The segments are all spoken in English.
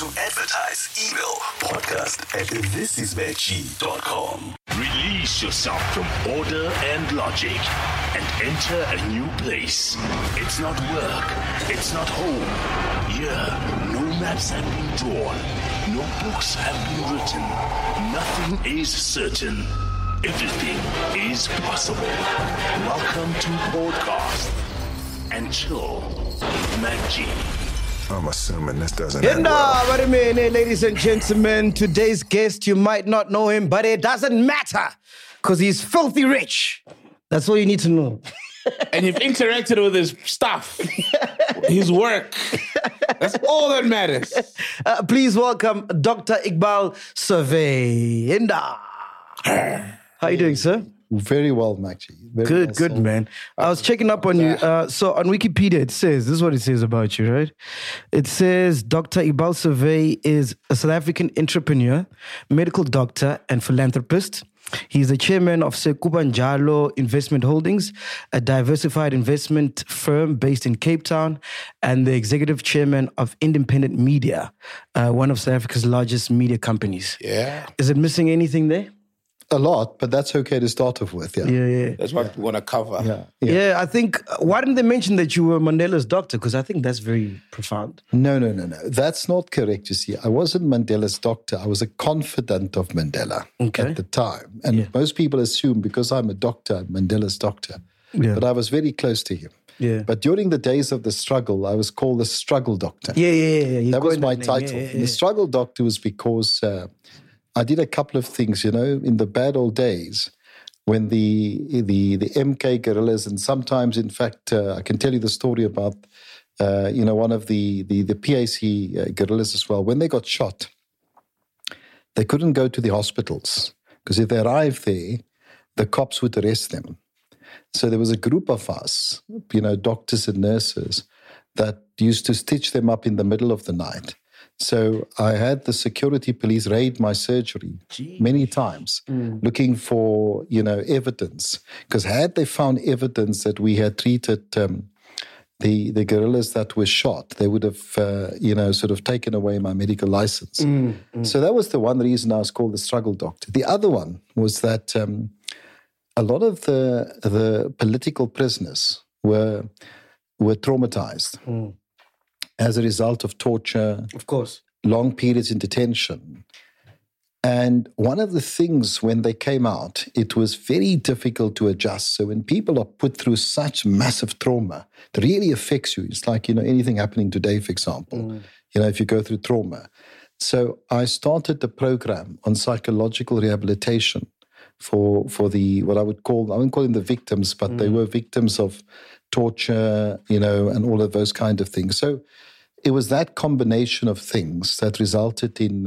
To advertise, email podcast@thisisveggie.com. Release yourself from order and logic and enter a new place. It's not work. It's not home. Here, no maps have been drawn. No books have been written. Nothing is certain. Everything is possible. Welcome to Podcast and Chill with Mac G. I'm assuming this doesn't end well. What a minute, ladies and gentlemen. Today's guest, you might not know him, but it doesn't matter because he's filthy rich. That's all you need to know. And you've interacted with his stuff, his work. That's all that matters. Please welcome Dr. Iqbal Survey. Inda. How are you doing, sir? Very well, Maxie. Good, man. I was checking up on you. So on Wikipedia, it says, this is what it says about you, right? It says, Dr. Iqbal Survey is a South African entrepreneur, medical doctor, and philanthropist. He's the chairman of Sekuba Njalo Investment Holdings, a diversified investment firm based in Cape Town, and the executive chairman of Independent Media, one of South Africa's largest media companies. Yeah. Is it missing anything there? A lot, but that's okay to start off with, Yeah. That's what we want to cover. Yeah, I think, why didn't they mention that you were Mandela's doctor? Because I think that's very profound. No. That's not correct, you see. I wasn't Mandela's doctor. I was a confidant of Mandela at the time. And most people assume because I'm a doctor, I'm Mandela's doctor. Yeah. But I was very close to him. Yeah. But during the days of the struggle, I was called the struggle doctor. Yeah. That was my title. The struggle doctor was because... I did a couple of things, in the bad old days when the MK guerrillas, and sometimes, in fact, I can tell you the story about, one of the PAC guerrillas as well. When they got shot, they couldn't go to the hospitals because if they arrived there, the cops would arrest them. So there was a group of us, doctors and nurses, that used to stitch them up in the middle of the night. So I had the security police raid my surgery many times, looking for, evidence. Because had they found evidence that we had treated the guerrillas that were shot, they would have, sort of taken away my medical license. So that was the one reason I was called the struggle doctor. The other one was that a lot of the political prisoners were traumatized. As a result of torture, of course, long periods in detention. And one of the things when they came out, it was very difficult to adjust. So when people are put through such massive trauma, it really affects you. It's like, anything happening today, for example, if you go through trauma. So I started the program on psychological rehabilitation for the, what I wouldn't call them the victims, but they were victims of torture, and all of those kind of things. So it was that combination of things that resulted in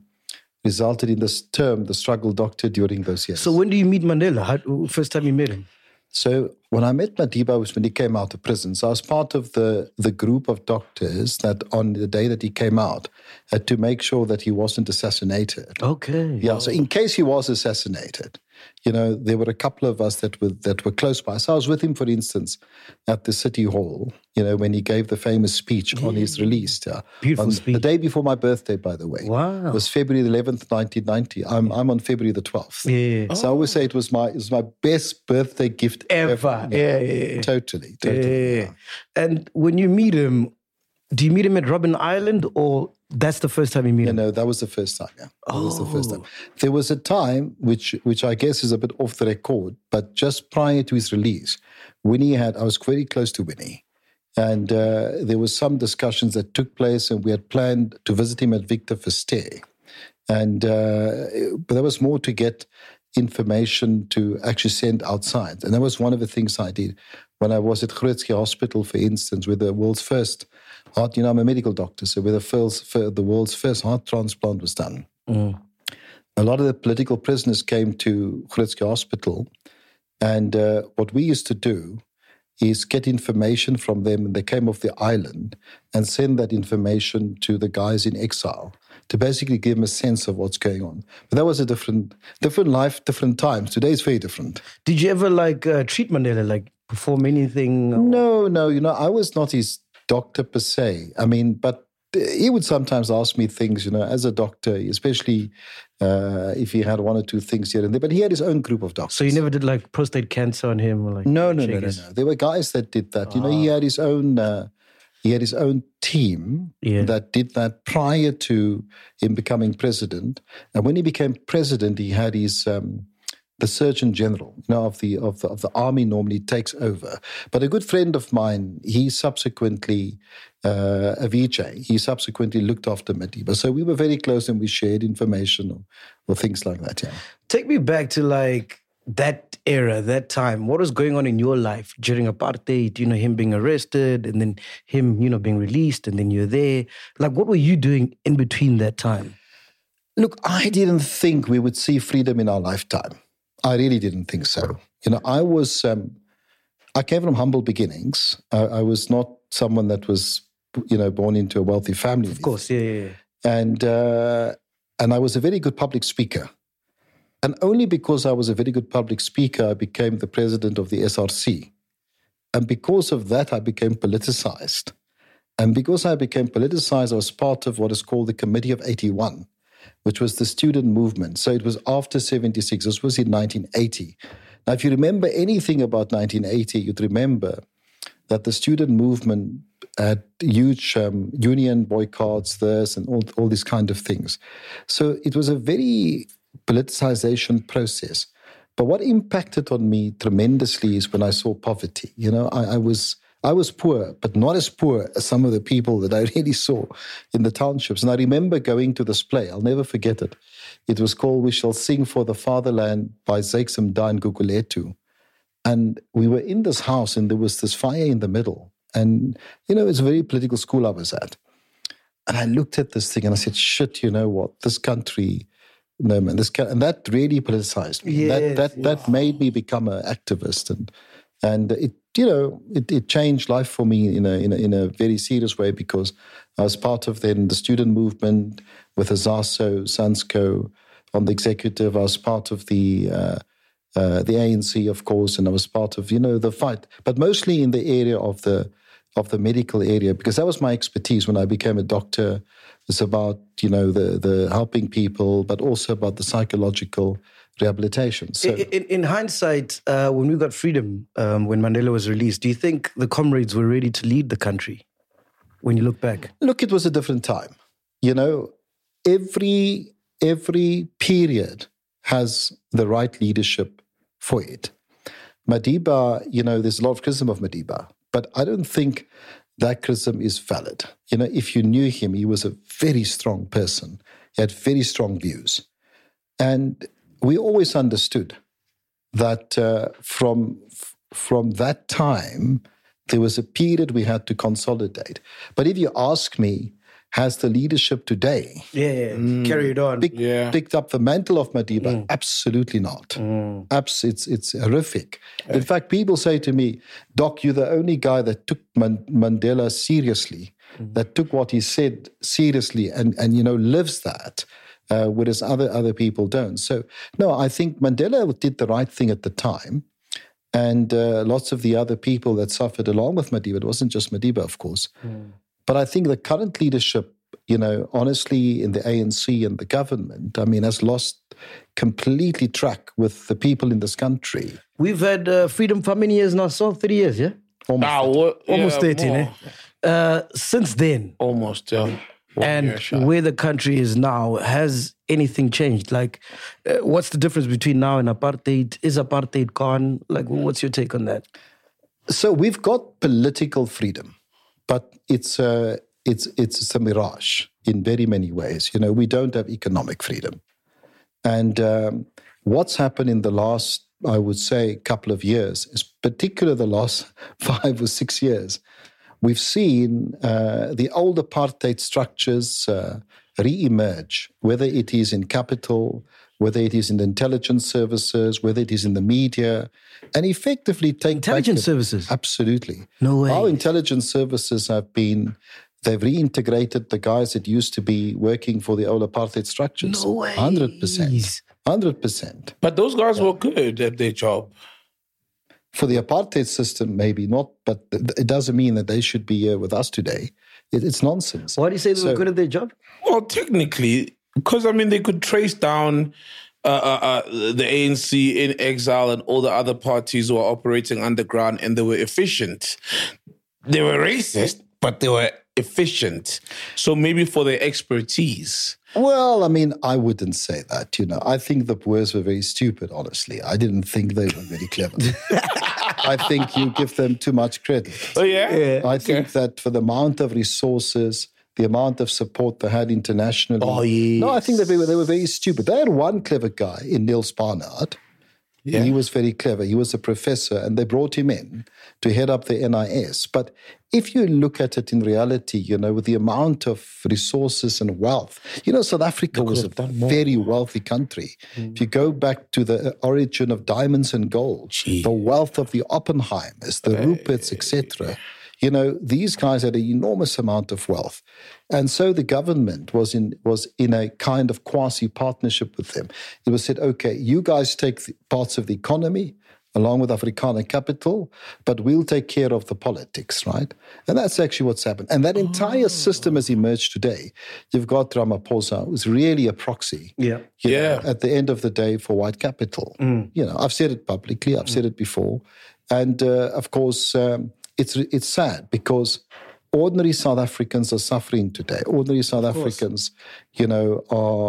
this term, the struggle doctor, during those years. So when do you meet Mandela? First time you met him? So when I met Madiba was when he came out of prison. So I was part of the group of doctors that on the day that he came out had to make sure that he wasn't assassinated. Okay. Yeah, so in case he was assassinated, there were a couple of us that were close by. So I was with him, for instance, at the City Hall, when he gave the famous speech on his release. Beautiful speech. The day before my birthday, by the way. Wow. It was February the 11th, 1990. I'm on February the 12th. Yeah. So I always say it was my best birthday gift ever. Yeah. Totally. Yeah. And when you meet him, do you meet him at Robben Island or that's the first time you meet him? No, that was the first time, yeah. That was the first time. There was a time, which I guess is a bit off the record, but just prior to his release, I was very close to Winnie. And there was some discussions that took place and we had planned to visit him at Victor Verster. And but there was more to get information to actually send outside. And that was one of the things I did when I was at Grootskie Hospital, for instance, with the world's first heart. I'm a medical doctor, so where the world's first heart transplant was done. A lot of the political prisoners came to Grootskie Hospital, and what we used to do is get information from them, and they came off the island, and send that information to the guys in exile to basically give them a sense of what's going on. But that was a different life, different times. Today is very different. Did you ever treat Mandela, perform anything? No. I was not his doctor per se. I mean, but he would sometimes ask me things, as a doctor, especially if he had one or two things here and there. But he had his own group of doctors. So you never did like prostate cancer on him? Or like No. There were guys that did that. He had his own. He had his own team that did that prior to him becoming president. And when he became president, he had his the Surgeon General, of the army normally takes over. But a good friend of mine, he subsequently a VJ. He subsequently looked after Madiba. So we were very close and we shared information or things like that. Yeah. Take me back to like that era, that time. What was going on in your life during apartheid? Him being arrested and then him, being released and then you're there. Like, what were you doing in between that time? Look, I didn't think we would see freedom in our lifetime. I really didn't think so. I came from humble beginnings. I was not someone that was, born into a wealthy family. Of course, yeah. And I was a very good public speaker. And only because I was a very good public speaker, I became the president of the SRC. And because of that, I became politicized. And because I became politicized, I was part of what is called the Committee of 81, which was the student movement. So it was after 76. This was in 1980. Now, if you remember anything about 1980, you'd remember that the student movement had huge union boycotts, this and all these kind of things. So it was a very politicization process. But what impacted on me tremendously is when I saw poverty. I was poor, but not as poor as some of the people that I really saw in the townships. And I remember going to this play. I'll never forget it. It was called We Shall Sing for the Fatherland by Zakes Mda and Guguletu. And we were in this house and there was this fire in the middle. And, it's a very political school I was at. And I looked at this thing and I said, shit, you know what? This country... No, man, and that really politicized me. Yes, that made me become an activist, and it changed life for me in a very serious way, because I was part of then the student movement with Azaso, Sansco on the executive. I was part of the ANC, of course, and I was part of the fight, but mostly in the area of the medical area, because that was my expertise when I became a doctor. It's about, the helping people, but also about the psychological rehabilitation. So, in hindsight, when we got freedom, when Mandela was released, do you think the comrades were ready to lead the country when you look back? Look, it was a different time. Every period has the right leadership for it. Madiba, there's a lot of criticism of Madiba, but I don't think that criticism is valid. If you knew him, he was a very strong person. He had very strong views. And we always understood that from that time, there was a period we had to consolidate. But if you ask me, has the leadership today carried on? Picked up the mantle of Madiba? Absolutely not. It's horrific. In fact, people say to me, Doc, you're the only guy that took Mandela seriously, that took what he said seriously and lives that, whereas other people don't. So, no, I think Mandela did the right thing at the time. And lots of the other people that suffered along with Madiba, it wasn't just Madiba, of course. But I think the current leadership, honestly, in the ANC and the government, has lost completely track with the people in this country. We've had freedom for many years now, so 30 years, yeah? Almost 30, eh? Since then. Almost, yeah. And where the country is now, has anything changed? Like, what's the difference between now and apartheid? Is apartheid gone? Like, what's your take on that? So we've got political freedom. But it's a mirage in very many ways. We don't have economic freedom. And what's happened in the last, I would say, couple of years, is particularly the last 5 or 6 years, we've seen the old apartheid structures re-emerge, whether it is in capital, whether it is in the intelligence services, whether it is in the media, and effectively take intelligence services. Absolutely. No way. Our intelligence services they've reintegrated the guys that used to be working for the old apartheid structures. No way. 100%. 100%. But those guys were good at their job. For the apartheid system, maybe not, but it doesn't mean that they should be here with us today. It's nonsense. Why do you say they were So- good at their job? Well, technically, because I mean, they could trace down the ANC in exile and all the other parties who are operating underground, and they were efficient. They were racist, but they were efficient. So maybe for their expertise. Well, I mean, I wouldn't say that, you know. I think the Boers were very stupid, honestly. I didn't think they were very clever. I think you give them too much credit. Oh, yeah? I think that for the amount of resources, the amount of support they had internationally. Oh, yes. No, I think that they were very stupid. They had one clever guy in Niels Barnard. Yeah. He was very clever. He was a professor, and they brought him in to head up the NIS. But if you look at it in reality, you know, with the amount of resources and wealth, you know, South Africa was a very wealthy country. If you go back to the origin of diamonds and gold, the wealth of the Oppenheimers, the Ruperts, etc., you know, these guys had an enormous amount of wealth. And so the government was in a kind of quasi-partnership with them. It was said, okay, you guys take the parts of the economy along with Afrikaner capital, but we'll take care of the politics, right? And that's actually what's happened. And that entire system has emerged today. You've got Ramaphosa, who's really a proxy. Yeah. you know, Yeah. at the end of the day for white capital. You know, I've said it publicly. I've said it before. And of course, it's sad because ordinary South Africans are suffering today. Ordinary South Africans, you know,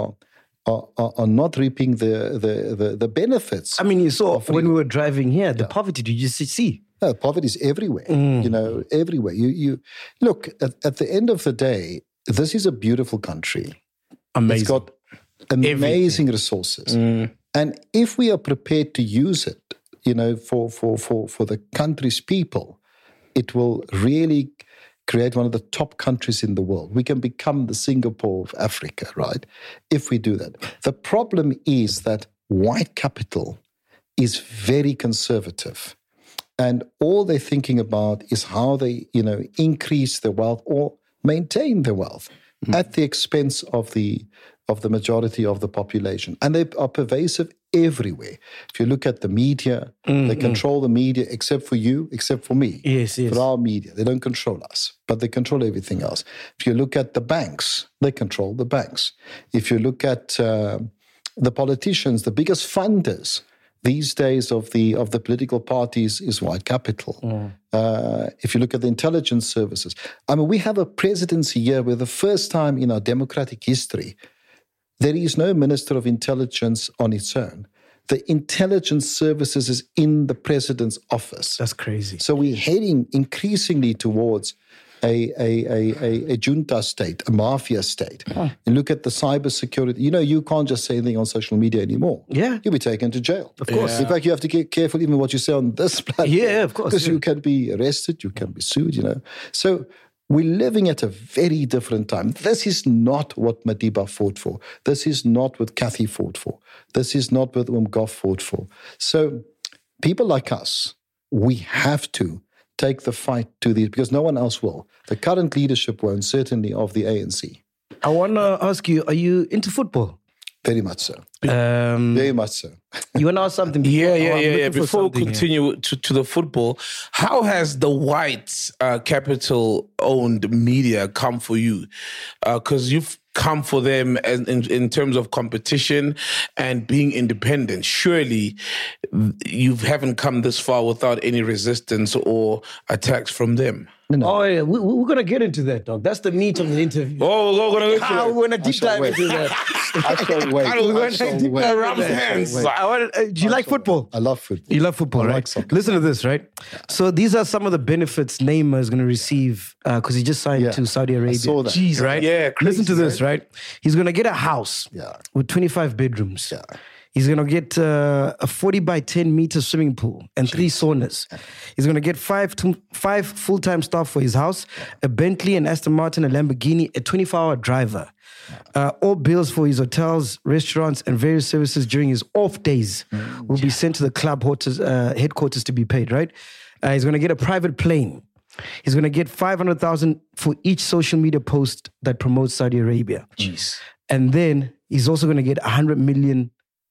are not reaping the benefits. I mean, you saw when we were driving here, the poverty, did you see? Poverty is everywhere, you know, everywhere. You look, at the end of the day, this is a beautiful country. Amazing. It's got amazing resources. And if we are prepared to use it, you know, for the country's people, it will really create one of the top countries in the world. We can become the Singapore of Africa, right? If we do that. The problem is that white capital is very conservative. And all they're thinking about is how they, you know, increase their wealth or maintain their wealth at the expense of the majority of the population. And they are pervasive everywhere. If you look at the media, they control the media except for you, except for me. Yes. For our media. They don't control us, but they control everything else. If you look at the banks, they control the banks. If you look at the politicians, the biggest funders these days of the political parties is white capital. If you look at the intelligence services, I mean, we have a presidency here where the first time in our democratic history, there is no Minister of Intelligence on its own. The intelligence services is in the president's office. That's crazy. So we're heading increasingly towards a junta state, a mafia state. You look at the cybersecurity. You know, you can't just say anything on social media anymore. Yeah. You'll be taken to jail. Of course. In fact, you have to get careful even what you say on this platform. Yeah, of course, Because yeah. you can be arrested, you can be sued, you know. So we're living at a very different time. This is not what Madiba fought for. This is not what Kathy fought for. This is not what Goff fought for. So people like us, we have to take the fight to these, because no one else will. The current leadership won't, certainly of the ANC. I want to ask you, are you into football? Very much so. Very much so. You want to ask something? Before? Yeah. I'm looking for Before we something here. continue to the football, how has the white capital-owned media come for you? Because you've come for them in terms of competition and being independent. Surely you haven't come this far without any resistance or attacks from them. Oh, yeah. We're going to get into that, dog. That's the meat of the interview. Oh, we're going to We're going to deep shall dive wait. into that. I shall wait. I don't- I shall deep wait. dive Ram's into that. hands. Do you like football? I love football. You love football, I right? like soccer. Listen to this, right? So these are some of the benefits Neymar is going to receive because he just signed Yeah. to Saudi Arabia. saw that. Jeez, right? Yeah, crazy, Listen to this, right? He's going to get a house Yeah. with 25 bedrooms. Yeah. He's going to get a 40 by 10 meter swimming pool and 3 saunas. He's going to get five full-time staff for his house, a Bentley, an Aston Martin, a Lamborghini, a 24-hour driver. All bills for his hotels, restaurants, and various services during his off days will be sent to the club headquarters to be paid, right? He's going to get a private plane. He's going to get 500,000 for each social media post that promotes Saudi Arabia. Jeez. And then he's also going to get 100 million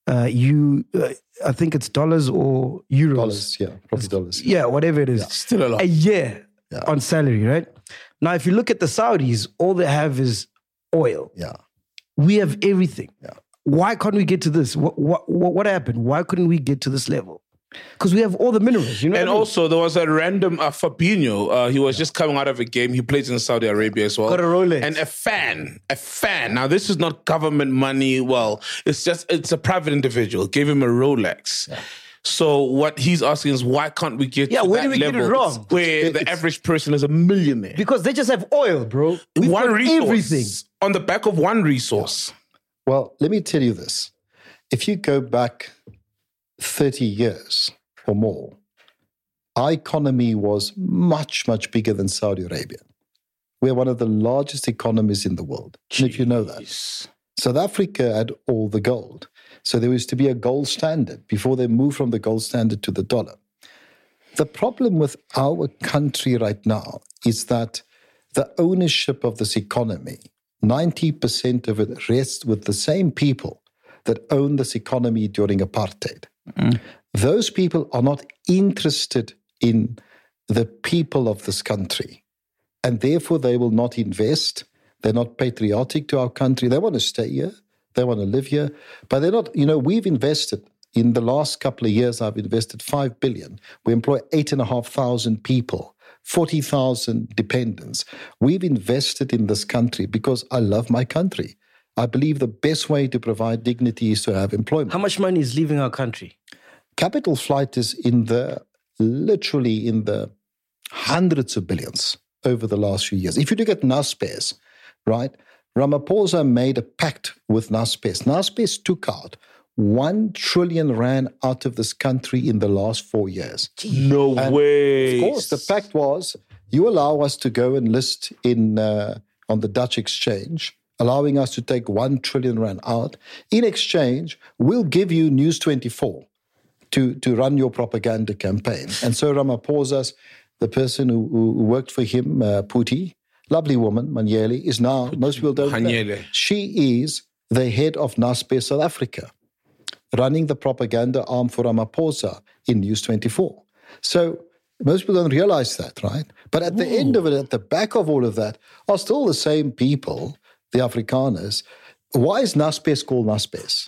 I think it's dollars or euros. Dollars, yeah. Probably dollars. Yeah, whatever it is. Still a lot. A year on salary, right? Now, if you look at the Saudis, all they have is oil. Yeah. We have everything. Yeah. Why can't we get to this? What happened? Why couldn't we get to this level? Because we have all the minerals, you know. And what I mean? also, there was a random Fabinho. He was just coming out of a game. He plays in Saudi Arabia as well. Got a Rolex. And a fan. Now, this is not government money. Well, it's a private individual. Gave him a Rolex. Yeah. So what he's asking is, why can't we get to where that did we level get it wrong? where the average person is a millionaire? Because they just have oil, bro. We've One got resource. everything. On the back of one resource. Well, let me tell you this. If you go back 30 years or more, our economy was much, much bigger than Saudi Arabia. We're one of the largest economies in the world. And if you know that. South Africa had all the gold. So there was to be a gold standard before they moved from the gold standard to the dollar. The problem with our country right now is that the ownership of this economy, 90% of it rests with the same people that owned this economy during apartheid. Those people are not interested in the people of this country. And therefore, they will not invest. They're not patriotic to our country. They want to stay here. They want to live here. But they're not, we've invested. In the last couple of years, I've invested 5 billion. We employ 8,500 people, 40,000 dependents. We've invested in this country because I love my country. I believe the best way to provide dignity is to have employment. How much money is leaving our country? Capital flight is literally in the hundreds of billions over the last few years. If you look at Naspers, right, Ramaphosa made a pact with Naspers. Naspers took out 1 trillion rand out of this country in the last 4 years. No way. Of course, the pact was, you allow us to go and list on the Dutch exchange, allowing us to take 1 trillion rand out. In exchange, we'll give you News 24 to run your propaganda campaign. And so Ramaphosa, the person who worked for him, Puti, lovely woman, Manyele, is now, most people don't know, she is the head of Naspers South Africa, running the propaganda arm for Ramaphosa in News 24. So most people don't realize that, right? But at the end of it, at the back of all of that, are still the same people, the Afrikaners. Why is Naspers called Naspers?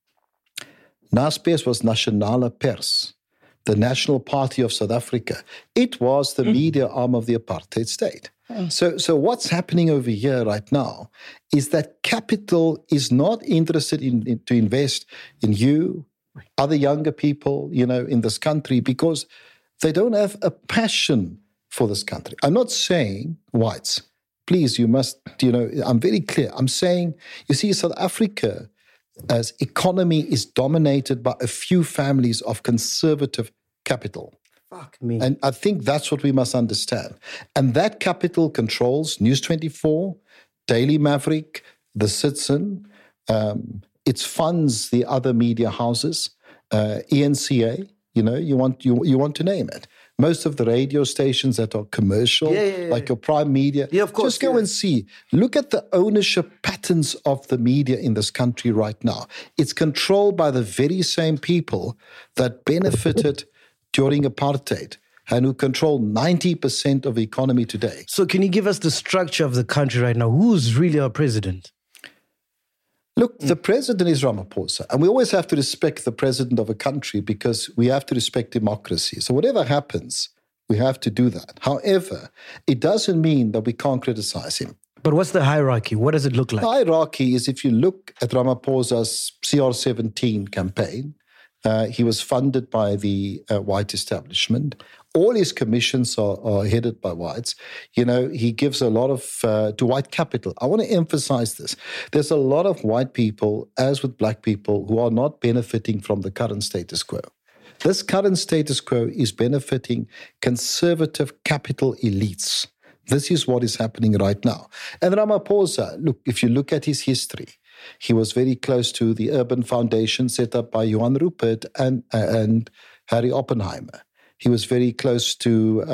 Naspers was Nasionale Pers, the National Party of South Africa. It was the media arm of the apartheid state. So what's happening over here right now is that capital is not interested in to invest in you, other younger people, in this country, because they don't have a passion for this country. I'm not saying whites. Please, you must, I'm very clear. I'm saying, you see, South Africa as economy is dominated by a few families of conservative capital. Fuck me. And I think that's what we must understand. And that capital controls News 24, Daily Maverick, The Citizen. It funds the other media houses, ENCA. You want to name it. Most of the radio stations that are commercial, like your Prime Media. Yeah, of course. Just go and see. Look at the ownership patterns of the media in this country right now. It's controlled by the very same people that benefited during apartheid and who control 90% of the economy today. So can you give us the structure of the country right now? Who's really our president? Look, the president is Ramaphosa, and we always have to respect the president of a country because we have to respect democracy. So whatever happens, we have to do that. However, it doesn't mean that we can't criticize him. But what's the hierarchy? What does it look like? The hierarchy is, if you look at Ramaphosa's CR17 campaign, he was funded by the white establishment. All his commissions are headed by whites. He gives a lot of to white capital. I want to emphasize this. There's a lot of white people, as with black people, who are not benefiting from the current status quo. This current status quo is benefiting conservative capital elites. This is what is happening right now. And Ramaphosa, look, if you look at his history, he was very close to the Urban Foundation set up by Johan Rupert and Harry Oppenheimer. He was very close to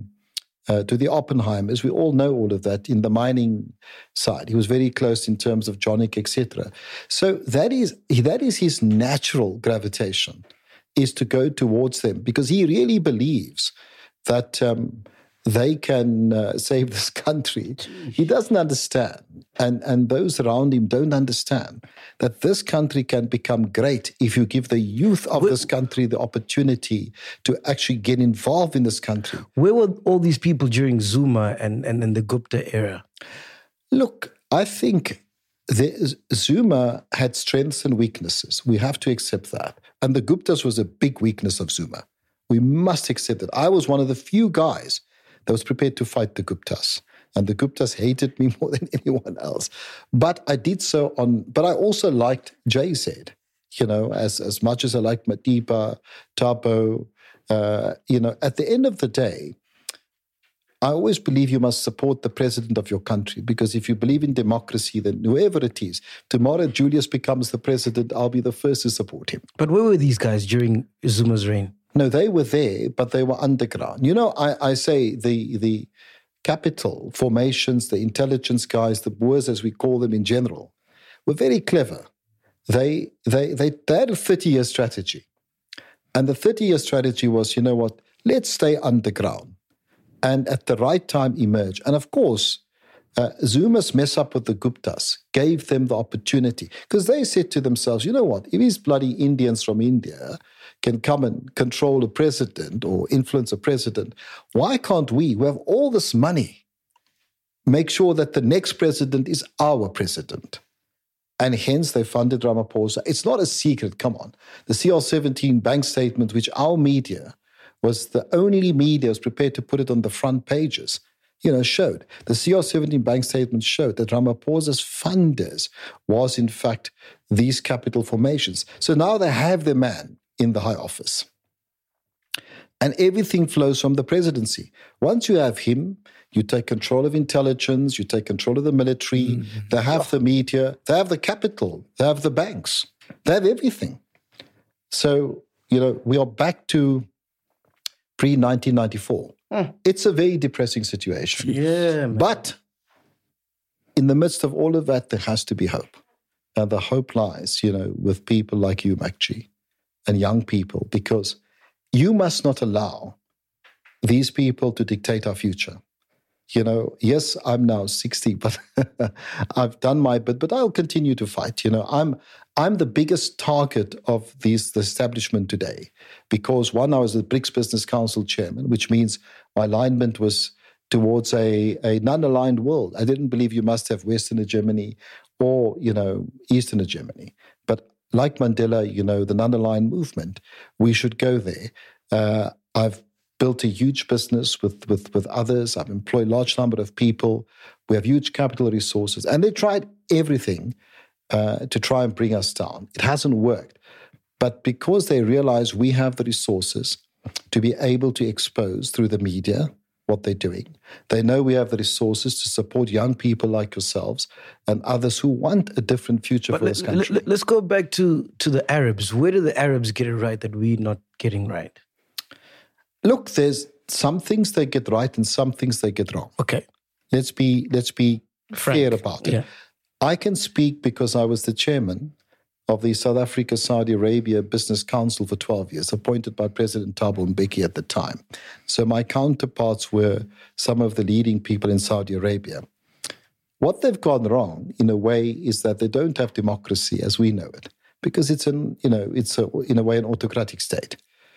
the Oppenheimers. We all know all of that in the mining side. He was very close in terms of Jonik, etc. So that is his natural gravitation, is to go towards them, because he really believes that they can save this country. He doesn't understand, and those around him don't understand that this country can become great if you give the youth of this country the opportunity to actually get involved in this country. Where were all these people during Zuma and the Gupta era? Look, I think Zuma had strengths and weaknesses. We have to accept that. And the Guptas was a big weakness of Zuma. We must accept it. I was one of the few guys that was prepared to fight the Guptas. And the Guptas hated me more than anyone else. But I did so but I also liked JZ, as much as I liked Madiba, Thabo. At the end of the day, I always believe you must support the president of your country, because if you believe in democracy, then whoever it is, tomorrow Julius becomes the president, I'll be the first to support him. But where were these guys during Zuma's reign? No, they were there, but they were underground. I say the capital formations, the intelligence guys, the Boers, as we call them in general, were very clever. They had a 30-year strategy. And the 30-year strategy was, let's stay underground and at the right time emerge. And of course, Zuma's mess up with the Guptas gave them the opportunity, because they said to themselves, if these bloody Indians from India can come and control a president or influence a president, why can't we, who have all this money, make sure that the next president is our president? And hence they funded Ramaphosa. It's not a secret, come on. The CL17 bank statement, which our media was the only media was prepared to put it on the front pages, showed. The CL17 bank statement showed that Ramaphosa's funders was, in fact, these capital formations. So now they have the man in the high office. And everything flows from the presidency. Once you have him, you take control of intelligence, you take control of the military, they have the media, they have the capital, they have the banks, they have everything. So, we are back to pre-1994. It's a very depressing situation. Yeah, man. But in the midst of all of that, there has to be hope. And the hope lies, with people like you, MacG, and young people, because you must not allow these people to dictate our future. Yes, I'm now 60, but I've done my bit, but I'll continue to fight. I'm the biggest target of the establishment today because, one, I was the BRICS Business Council chairman, which means my alignment was towards a non-aligned world. I didn't believe you must have Western hegemony or, Eastern hegemony. But like Mandela, the non-aligned movement, we should go there. I've built a huge business with others. I've employed a large number of people. We have huge capital resources. And they tried everything to try and bring us down. It hasn't worked. But because they realize we have the resources to be able to expose through the media what they're doing, they know we have the resources to support young people like yourselves and others who want a different future for this country. Let's go back to the Arabs. Where do the Arabs get it right that we're not getting right? Look, there's some things they get right and some things they get wrong. Okay. Let's be fair about it. Yeah. I can speak because I was the chairman of the South Africa-Saudi Arabia Business Council for 12 years, appointed by President Thabo Mbeki at the time. So my counterparts were some of the leading people in Saudi Arabia. What they've gone wrong, in a way, is that they don't have democracy as we know it, because it's in a way an autocratic state.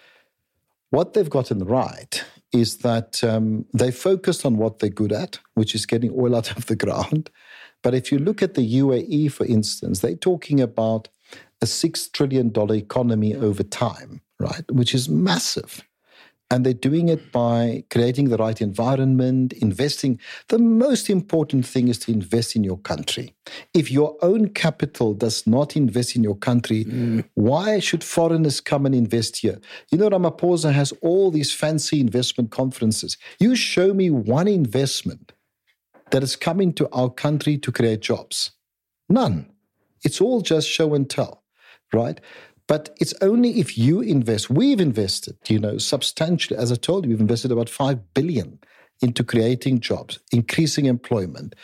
What they've gotten right is that they focused on what they're good at, which is getting oil out of the ground. But if you look at the UAE, for instance, they're talking about a $6 trillion economy over time, right? Which is massive. And they're doing it by creating the right environment, investing. The most important thing is to invest in your country. If your own capital does not invest in your country, why should foreigners come and invest here? Ramaphosa has all these fancy investment conferences. You show me one investment that is coming to our country to create jobs. None. It's all just show and tell, right? But it's only if you invest. We've invested, substantially. As I told you, we've invested about $5 billion into creating jobs, increasing employment.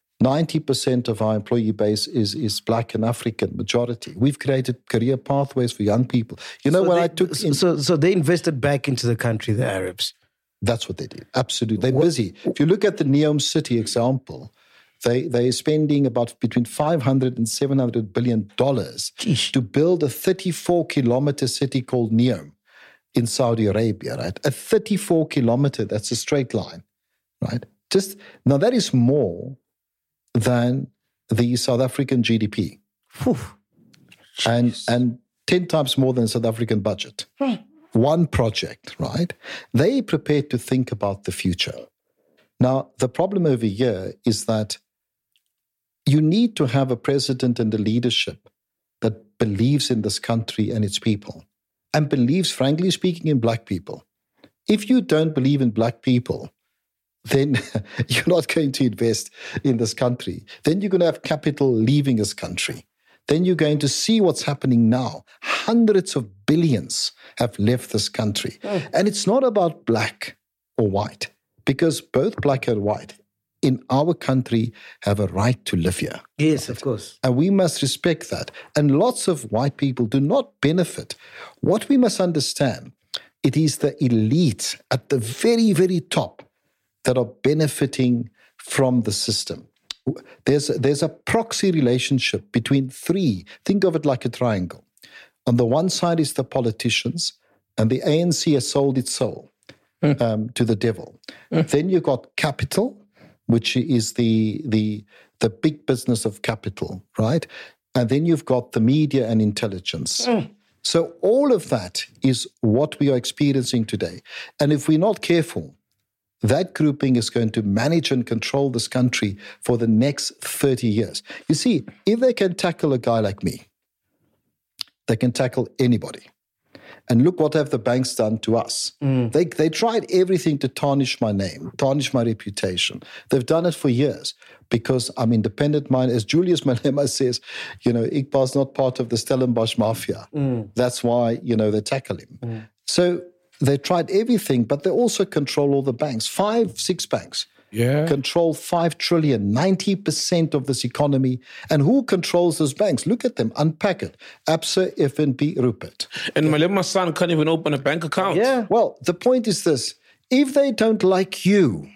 90% of our employee base is Black and African majority. We've created career pathways for young people. So they invested back into the country, the Arabs. That's what they did. Absolutely. They're busy. If you look at the Neom City example, they're spending about between $500 and $700 billion to build a 34-kilometer city called Neom in Saudi Arabia, right? A 34-kilometer, that's a straight line, right? Now that is more than the South African GDP. And 10 times more than the South African budget. One project, right? They prepared to think about the future. Now, the problem over here is that you need to have a president and a leadership that believes in this country and its people, and believes, frankly speaking, in black people. If you don't believe in black people, then you're not going to invest in this country. Then you're going to have capital leaving this country. Then you're going to see what's happening now. Hundreds of billions have left this country. And it's not about black or white, because both black and white in our country have a right to live here. Yes, of course. And we must respect that. And lots of white people do not benefit. What we must understand, it is the elite at the very, very top that are benefiting from the system. There's a proxy relationship between three. Think of it like a triangle. On the one side is the politicians, and the ANC has sold its soul to the devil. Then you've got capital, which is the big business of capital, right? And then you've got the media and intelligence. So all of that is what we are experiencing today. And if we're not careful, that grouping is going to manage and control this country for the next 30 years. You see, if they can tackle a guy like me, they can tackle anybody. And look what have the banks done to us. They tried everything to tarnish my name, tarnish my reputation. They've done it for years because I'm independent minded. As Julius Malema says, Iqbal's not part of the Stellenbosch mafia. That's why, they tackle him. So they tried everything, but they also control all the banks. 5-6 banks control 5 trillion, 90% of this economy. And who controls those banks? Look at them, unpack it. Absa, FNB, Rupert. And Malema's son can't even open a bank account. Yeah. Well, the point is this. If they don't like you,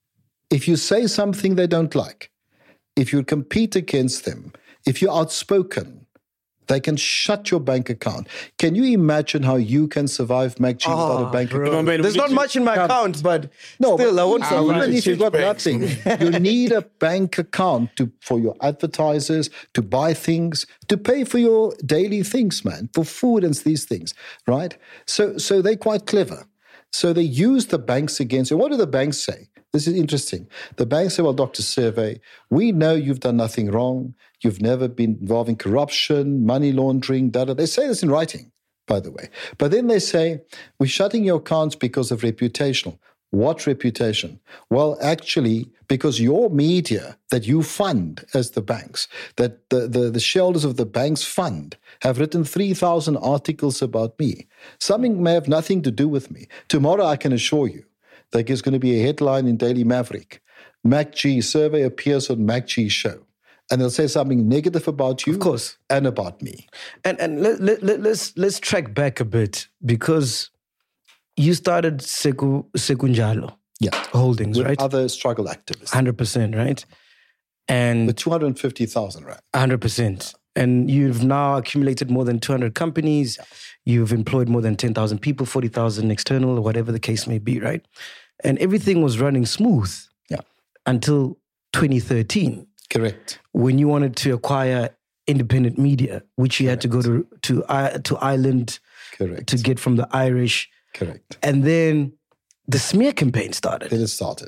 if you say something they don't like, if you compete against them, if you're outspoken, they can shut your bank account. Can you imagine how you can survive, MacG, without a bank account? There's not much in my account, but still, I won't survive. Even if you've got nothing, you need a bank account for your advertisers, to buy things, to pay for your daily things, man, for food and these things, right? So they're quite clever. So they use the banks against you. What do the banks say? This is interesting. The banks say, well, Dr. Survey, we know you've done nothing wrong. You've never been involved in corruption, money laundering, da-da. They say this in writing, by the way. But then they say, we're shutting your accounts because of reputational. What reputation? Well, actually, because your media that you fund as the banks, that the shareholders of the banks fund, have written 3,000 articles about me. Something may have nothing to do with me. Tomorrow, I can assure you, there's going to be a headline in Daily Maverick. MacG survey appears on MacG show. And they'll say something negative about you, of course, and about me. And let's track back a bit, because you started Sekunjalo Holdings, with right? Other struggle activists. 100%, right? And with 250,000, right? 100%. And you've now accumulated more than 200 companies. You've employed more than 10,000 people, 40,000 external, or whatever the case may be, right? And everything was running smooth until 2013. Correct. When you wanted to acquire independent media, which you had to go to Ireland to get from the Irish. Correct. And then the smear campaign started. Then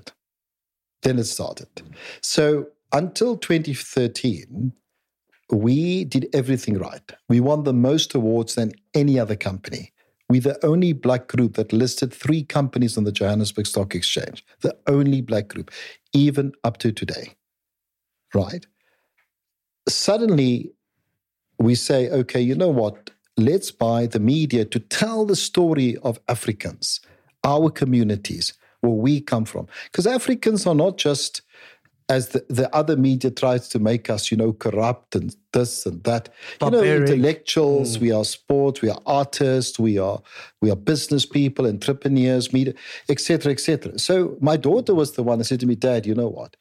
it started. So until 2013, we did everything right. We won the most awards than any other company. We're the only black group that listed 3 companies on the Johannesburg Stock Exchange. The only black group, even up to today. Right? Suddenly, we say, okay, you know what? Let's buy the media to tell the story of Africans, our communities, where we come from. Because Africans are not just as the other media tries to make us, corrupt and this and that. Barbaric. Intellectuals, we are sport, we are artists, we are business people, entrepreneurs, media, etc., etc. So my daughter was the one that said to me, Dad, you know what?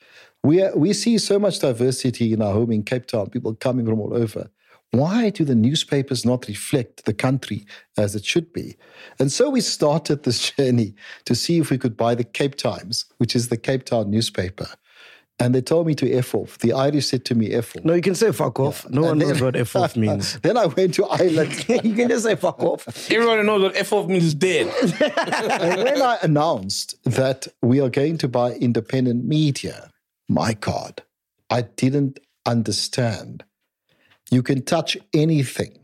We see so much diversity in our home in Cape Town, people coming from all over. Why do the newspapers not reflect the country as it should be? And so we started this journey to see if we could buy the Cape Times, which is the Cape Town newspaper. And they told me to F off. The Irish said to me, F off. No, you can say fuck off. No one knows what F off means. Then I went to Ireland. You can just say fuck off. Everyone knows what F off means dead. And when I announced that we are going to buy independent media, my God, I didn't understand. You can touch anything.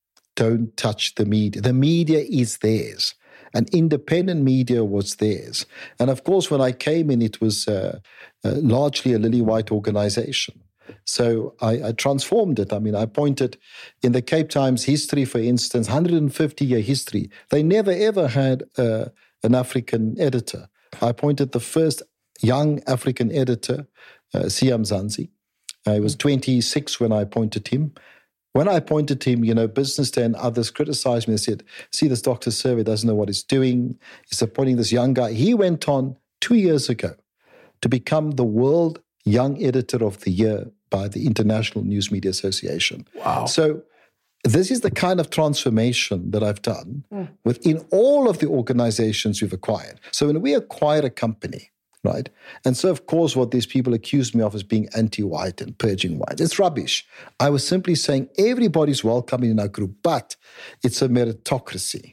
Don't touch the media. The media is theirs. And independent media was theirs. And of course, when I came in, it was largely a lily white organization. So I transformed it. I mean, I pointed in the Cape Times history, for instance, 150-year history. They never, ever had an African editor. I appointed the first young African editor, Siam Zanzi. He was 26 when I appointed him. When I appointed him, Business Day and others criticized me and said, see, this Dr. Survey doesn't know what he's doing. He's appointing this young guy. He went on 2 years ago to become the World Young Editor of the Year by the International News Media Association. Wow. So this is the kind of transformation that I've done within all of the organizations we've acquired. So when we acquire a company, right? And so, of course, what these people accused me of is being anti-white and purging white. It's rubbish. I was simply saying everybody's welcome in our group, but it's a meritocracy,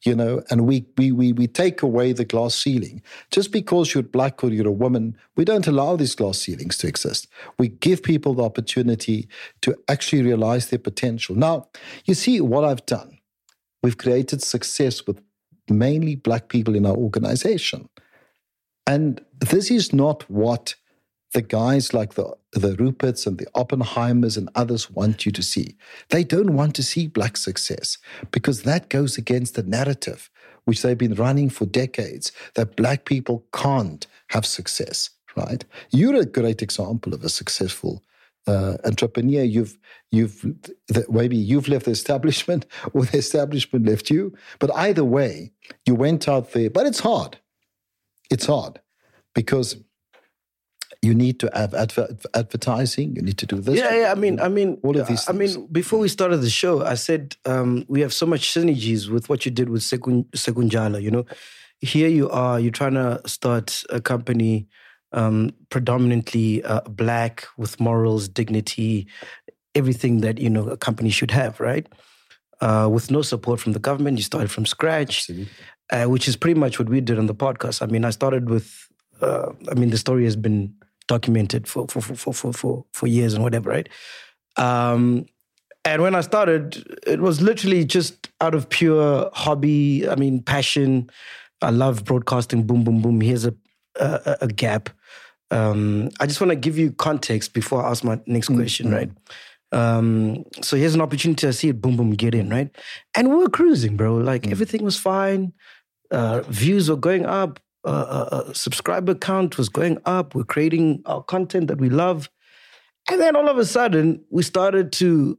and we take away the glass ceiling. Just because you're black or you're a woman, we don't allow these glass ceilings to exist. We give people the opportunity to actually realize their potential. Now, you see what I've done. We've created success with mainly black people in our organization. And this is not what the guys like the Ruperts and the Oppenheimers and others want you to see. They don't want to see black success because that goes against the narrative which they've been running for decades, that black people can't have success, right? You're a great example of a successful entrepreneur. Maybe you've left the establishment or the establishment left you, but either way, you went out there. But it's hard. It's hard because you need to have advertising. You need to do this. Yeah. I mean, all of these things. Before we started the show, I said we have so much synergies with what you did with Sekunjala. Here you are. You're trying to start a company predominantly black with morals, dignity, everything that a company should have, right? With no support from the government. You started from scratch. Which is pretty much what we did on the podcast. I mean, I started with, the story has been documented for years and whatever, right? And when I started, it was literally just out of pure hobby, passion. I love broadcasting, boom, boom, boom. Here's a gap. I just want to give you context before I ask my next question, right? So here's an opportunity. I see it, boom, boom, get in, right? And we were cruising, bro. Like everything was fine. Views were going up. Subscriber count was going up. We're creating our content that we love. And then all of a sudden, we started to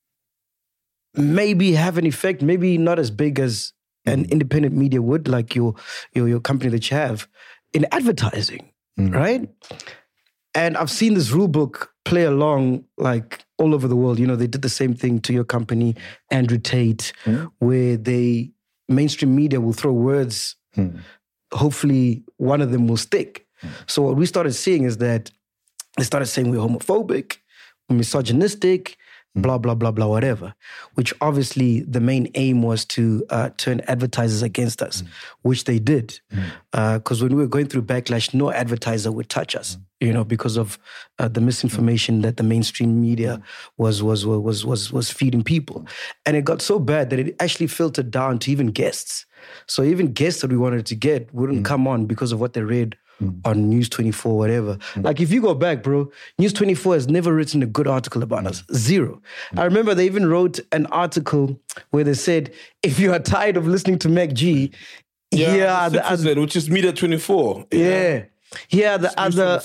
maybe have an effect, maybe not as big as an independent media would, like your company that you have, in advertising, right? And I've seen this rule book play along like all over the world. They did the same thing to your company, Andrew Tate, where mainstream media will throw words. Hopefully one of them will stick. So what we started seeing is that they started saying we're homophobic, we're misogynistic, blah, blah, blah, blah, whatever, which obviously the main aim was to turn advertisers against us, which they did. Because when we were going through backlash, no advertiser would touch us, because of the misinformation that the mainstream media was feeding people. And it got so bad that it actually filtered down to even guests. So even guests that we wanted to get wouldn't come on because of what they read on News 24, whatever. Like if you go back, bro, News 24 has never written a good article about us. Zero. I remember they even wrote an article where they said, if you are tired of listening to Mac G, which is Media 24. Yeah. Yeah, the other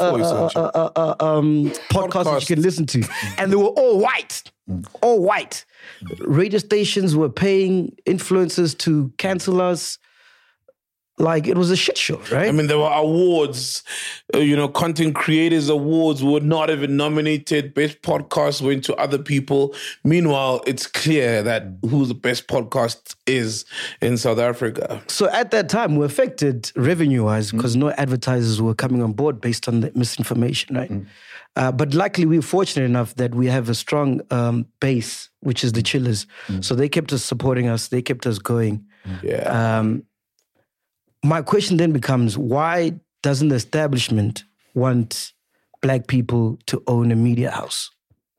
podcasts that you can listen to. And they were all white. All white. Radio stations were paying influencers to cancel us. Like, it was a shit show, right? I mean, there were awards, content creators awards were not even nominated. Best podcast went to other people. Meanwhile, it's clear that who the best podcast is in South Africa. So at that time, we were affected revenue-wise because no advertisers were coming on board based on the misinformation, right? But luckily, we were fortunate enough that we have a strong base, which is the Chillers. So they kept us supporting us. They kept us going. Yeah. My question then becomes, why doesn't the establishment want black people to own a media house?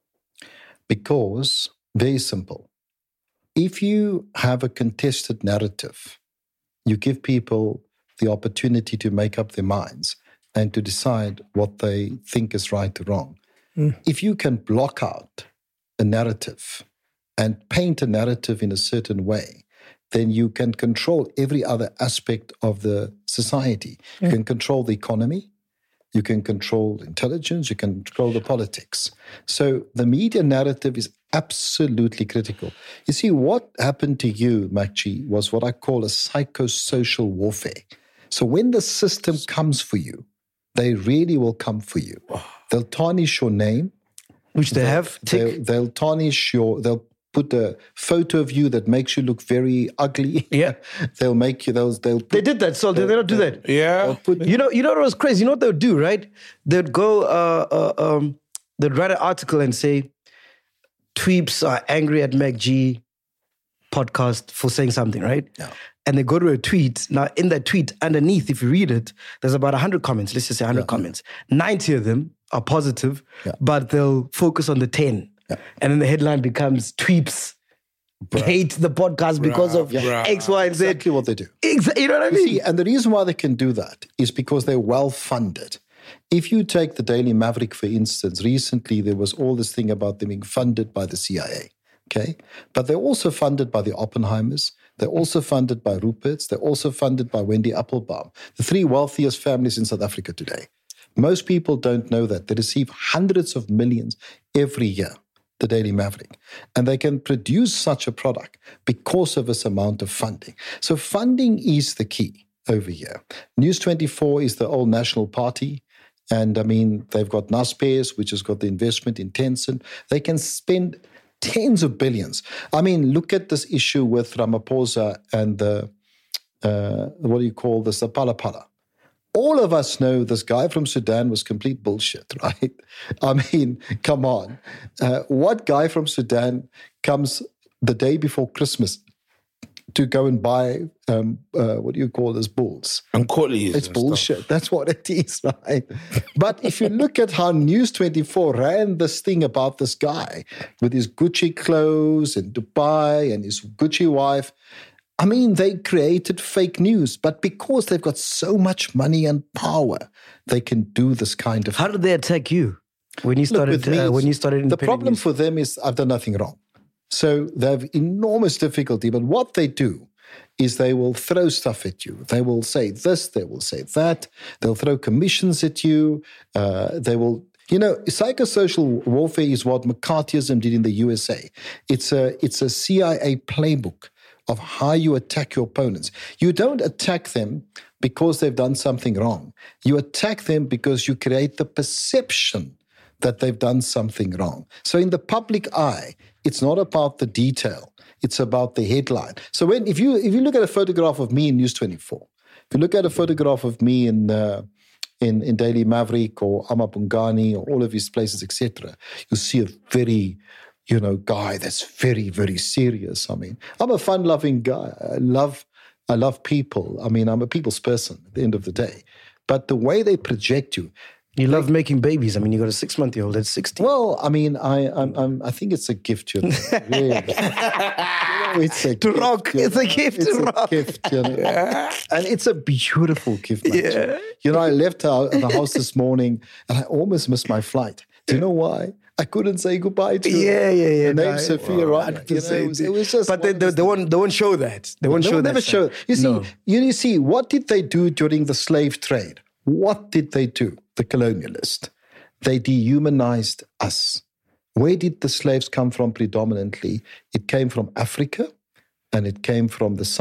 Because, very simple, if you have a contested narrative, you give people the opportunity to make up their minds and to decide what they think is right or wrong. If you can block out a narrative and paint a narrative in a certain way, then you can control every other aspect of the society. You can control the economy, you can control intelligence, you can control the politics. So the media narrative is absolutely critical. You see, what happened to you, MacG, was what I call a psychosocial warfare. So when the system comes for you, they really will come for you. They'll tarnish your name. Which they have. They'll tarnish they'll put a photo of you that makes you look very ugly. Yeah. They'll make you, they did that, so they don't do that. Yeah. You know what was crazy? You know what they would do, right? They'd go, they'd write an article and say, Tweeps are angry at MacG podcast for saying something, right? Yeah. And they go to a tweet. Now, in that tweet, underneath, if you read it, there's about 100 comments. Let's just say 100 comments. 90 of them are positive, but they'll focus on the 10. And then the headline becomes Tweeps hate the podcast because of X, Y, and Z. Exactly what they do. You know what I mean? See, and the reason why they can do that is because they're well-funded. If you take the Daily Maverick, for instance, recently there was all this thing about them being funded by the CIA, okay? But they're also funded by the Oppenheimers. They're also funded by Rupert's. They're also funded by Wendy Applebaum, the three wealthiest families in South Africa today. Most people don't know that. They receive hundreds of millions every year, the Daily Maverick. And they can produce such a product because of this amount of funding. So funding is the key over here. News 24 is the old National Party. And I mean, they've got Naspers, which has got the investment in Tencent. They can spend tens of billions. I mean, look at this issue with Ramaphosa and the, what do you call this, the Phala. All of us know this guy from Sudan was complete bullshit, right? I mean, come on. What guy from Sudan comes the day before Christmas to go and buy, what do you call this, bulls? And Courtleys. It's bullshit. Stuff. That's what it is, right? But if you look at how News 24 ran this thing about this guy with his Gucci clothes in Dubai and his Gucci wife, I mean, they created fake news, but because they've got so much money and power, they can do this kind of. How did they attack you when you started? The problem for them is I've done nothing wrong, so they have enormous difficulty. But what they do is they will throw stuff at you. They will say this, they will say that. They'll throw commissions at you. They will. You know, psychosocial warfare is what McCarthyism did in the USA. It's a CIA playbook of how you attack your opponents. You don't attack them because they've done something wrong. You attack them because you create the perception that they've done something wrong. So in the public eye, it's not about the detail. It's about the headline. So if you look at a photograph of me in News 24, if you look at a photograph of me in Daily Maverick or Amapungani or all of these places, etc., you'll see a very guy that's very, very serious. I mean, I'm a fun-loving guy. I love people. I mean, I'm a people's person at the end of the day. But the way they project you. You love making babies. I mean, you got a 6-month-old that's 60. Well, I mean, I think it's a gift, Really. It's a to gift, rock. It's a gift it's to a rock. Gift, And it's a beautiful gift, man. Yeah. I left the house this morning and I almost missed my flight. Do you know why? I couldn't say goodbye to her. Yeah. The name Sophia, right? It was just. But they won't show that. They won't show that. Never show. You see, what did they do during the slave trade? What did they do, the colonialists? They dehumanized us. Where did the slaves come from predominantly? It came from Africa, and it came from the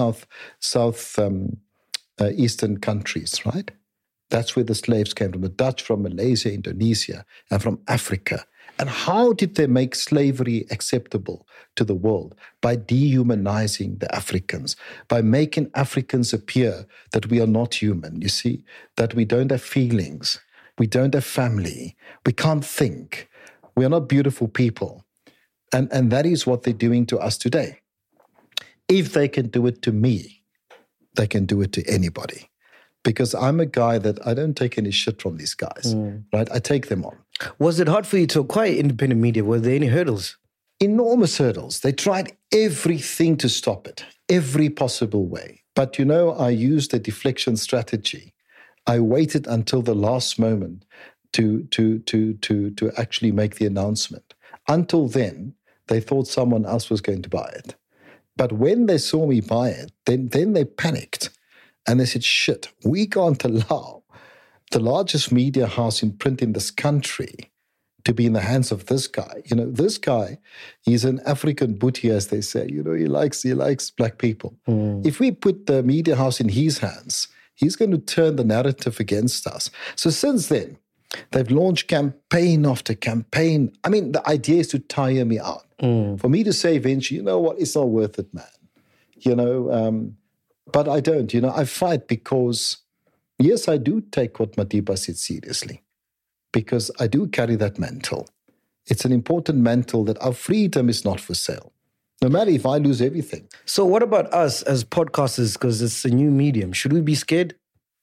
eastern countries, right? That's where the slaves came from, the Dutch from Malaysia, Indonesia, and from Africa. And how did they make slavery acceptable to the world? By dehumanizing the Africans, by making Africans appear that we are not human, you see, that we don't have feelings, we don't have family, we can't think, we are not beautiful people. And that is what they're doing to us today. If they can do it to me, they can do it to anybody. Because I'm a guy that I don't take any shit from these guys, right? I take them on. Was it hard for you to acquire independent media? Were there any hurdles? Enormous hurdles. They tried everything to stop it, every possible way. But, you know, I used a deflection strategy. I waited until the last moment to actually make the announcement. Until then, they thought someone else was going to buy it. But when they saw me buy it, then they panicked. And they said, shit, we can't allow the largest media house in print in this country to be in the hands of this guy. You know, this guy, he's an African booty, as they say. You know, he likes black people. If we put the media house in his hands, he's going to turn the narrative against us. So since then, they've launched campaign after campaign. I mean, the idea is to tire me out. For me to say eventually, you know what, it's not worth it, man. You know, but I don't, you know, I fight because, yes, I do take what Madiba said seriously, because I do carry that mantle. It's an important mantle that our freedom is not for sale, no matter if I lose everything. So what about us as podcasters, because it's a new medium? Should we be scared?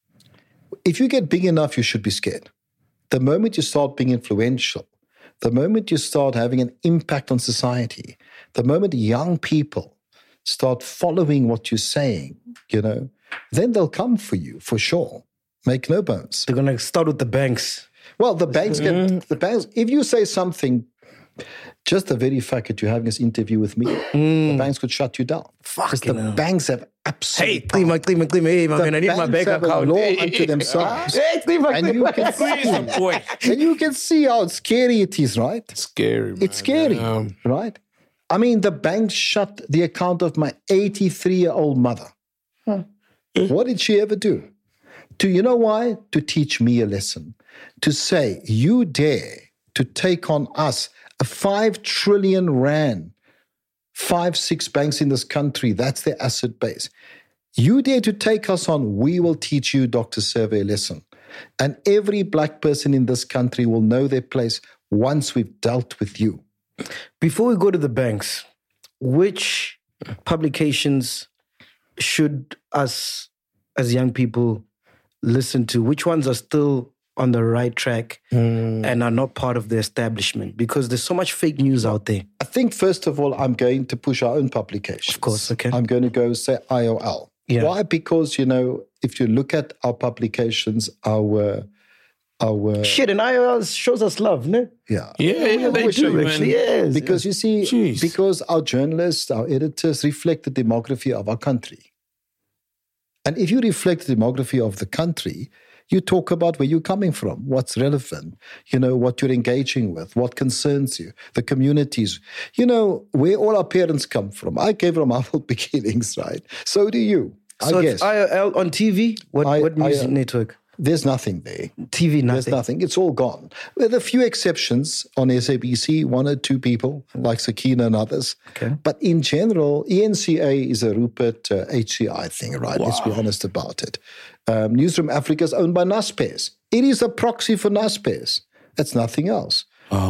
If you get big enough, you should be scared. The moment you start being influential, the moment you start having an impact on society, the moment young people start following what you're saying, you know, then they'll come for you, for sure. Make no bones. They're going to start with the banks. Well, the banks if you say something, just the very fact that you're having this interview with me, the banks could shut you down. Because the banks have absolutely... Hey, clean my man, I need my bank account. Law unto themselves. And you can see how scary it is, right? Scary, man. It's scary, right? I mean, the bank shut the account of my 83-year-old mother. What did she ever do? You know why? To teach me a lesson. To say, you dare to take on us a 5 trillion rand, 5-6 banks in this country, that's their asset base. You dare to take us on, we will teach you, Dr. Survey, a lesson. And every black person in this country will know their place once we've dealt with you. Before we go to the banks, which publications should us as young people listen to? Which ones are still on the right track and are not part of the establishment? Because there's so much fake news out there. I think, first of all, I'm going to push our own publications. Of course, okay. I'm going to go say IOL. Yeah. Why? Because, you know, if you look at our publications, our shit, and IOL shows us love, no? Yeah. Yeah, they do, actually. Yes. Because you see, Jeez. because our journalists, our editors reflect the demography of our country. And if you reflect the demography of the country, you talk about where you're coming from, what's relevant, you know, what you're engaging with, what concerns you, the communities, you know, where all our parents come from. I came from humble beginnings, right? So do you, So I it's guess. IOL on TV? What news network? There's nothing there. TV, nothing. There's nothing. It's all gone. With a few exceptions on SABC, 1 or 2 people like Sakina and others. Okay. But in general, ENCA is a Rupert HCI thing, right? Let's be honest about it. Newsroom Africa is owned by Naspers. It is a proxy for Naspers. It's nothing else.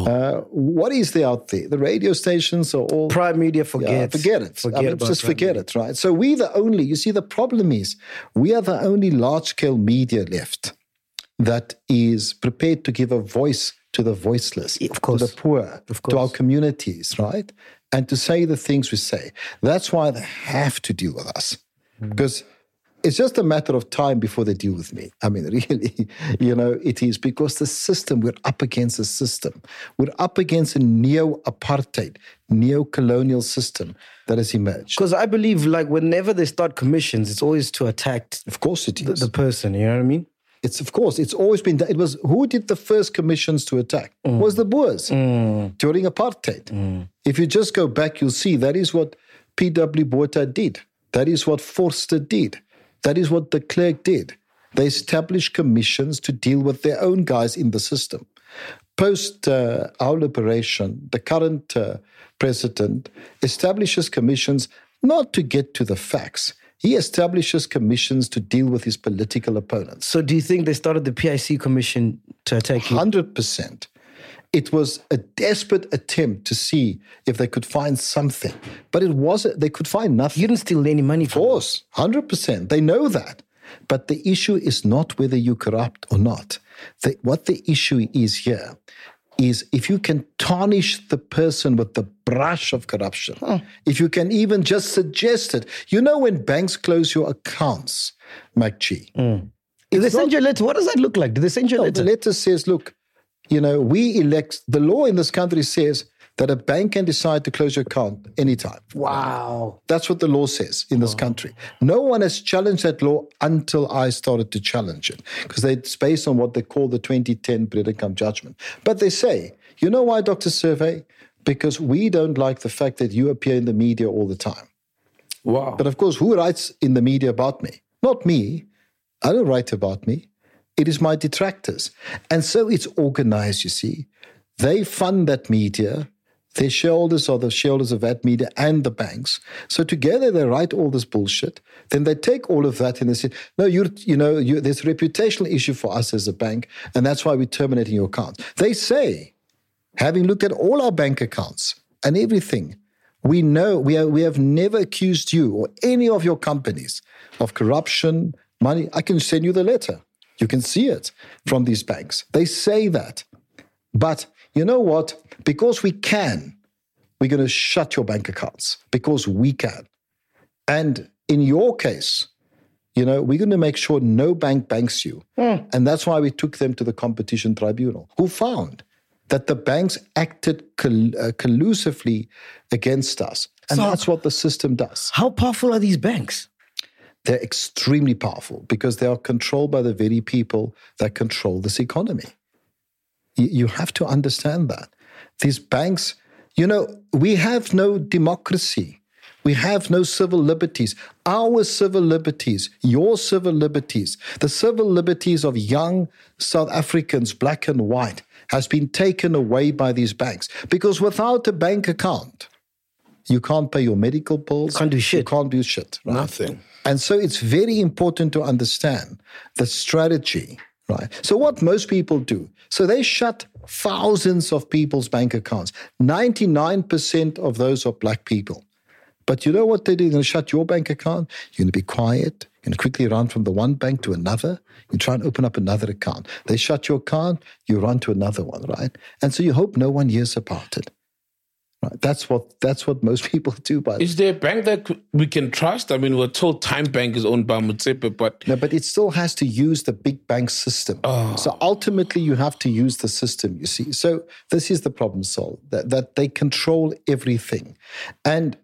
What is there out there? The radio stations are all... Prime Media, forget it. Forget it, right? So we the only, you see, the problem is we are the only large-scale media left that is prepared to give a voice to the voiceless, of course. to the poor, to our communities, right? And to say the things we say. That's why they have to deal with us. Because it's just a matter of time before they deal with me. I mean, really, you know, it is because the system, we're up against a system. We're up against a neo-apartheid, neo-colonial system that has emerged. Because I believe, like, whenever they start commissions, it's always to attack Of course it is. the person, you know what I mean? It's of course, it's always been done. It was who did the first commissions to attack? Was the Boers during apartheid. If you just go back, you'll see that is what P.W. Botha did. That is what Forster did. That is what de Klerk did. They established commissions to deal with their own guys in the system. Post our liberation, the current president establishes commissions not to get to the facts. He establishes commissions to deal with his political opponents. So do you think they started the PIC commission to attack you? 100%. It was a desperate attempt to see if they could find something. But it wasn't. They could find nothing. You didn't steal any money from Of course, 100%. They know that. But the issue is not whether you're corrupt or not. What the issue is here is if you can tarnish the person with the brush of corruption, if you can even just suggest it. You know when banks close your accounts, MacG. Did they send you a letter? What does that look like? Did they send you a letter? The letter says, look, we elect, the law in this country says that a bank can decide to close your account anytime. Wow. That's what the law says in this country. No one has challenged that law until I started to challenge it, because it's based on what they call the 2010 Bredekamp judgment. But they say, you know why, Dr. Survey? Because we don't like the fact that you appear in the media all the time. Wow. But of course, who writes in the media about me? Not me. I don't write about me. It is my detractors. And so it's organized, you see. They fund that media. Their shareholders are the shareholders of that media and the banks. So together they write all this bullshit. Then they take all of that and they say, no, there's a reputational issue for us as a bank, and that's why we're terminating your accounts. They say, having looked at all our bank accounts and everything, we know we have never accused you or any of your companies of corruption, money. I can send you the letter. You can see it from these banks. They say that. But you know what? Because we can, we're going to shut your bank accounts because we can. And in your case, we're going to make sure no bank banks you. And that's why we took them to the Competition Tribunal, who found that the banks acted collusively against us. And that's what the system does. How powerful are these banks? They're extremely powerful because they are controlled by the very people that control this economy. You have to understand that. These banks, we have no democracy. We have no civil liberties. Our civil liberties, your civil liberties, the civil liberties of young South Africans, black and white, has been taken away by these banks. Because without a bank account, you can't pay your medical bills. You can't do shit. You can't do shit. Right? Nothing. And so it's very important to understand the strategy. Right. So what most people do, so they shut thousands of people's bank accounts. 99% of those are black people. But you know what they do? They're going to shut your bank account. You're going to be quiet. You're going to quickly run from the one bank to another. You try and open up another account. They shut your account. You run to another one, right? And so you hope no one hears about it. Right. That's what most people do. Is there a bank that we can trust? I mean, we're told Time Bank is owned by Motsepe, but... No, but it still has to use the big bank system. So ultimately, you have to use the system, you see. So this is the problem, Sol, that they control everything. And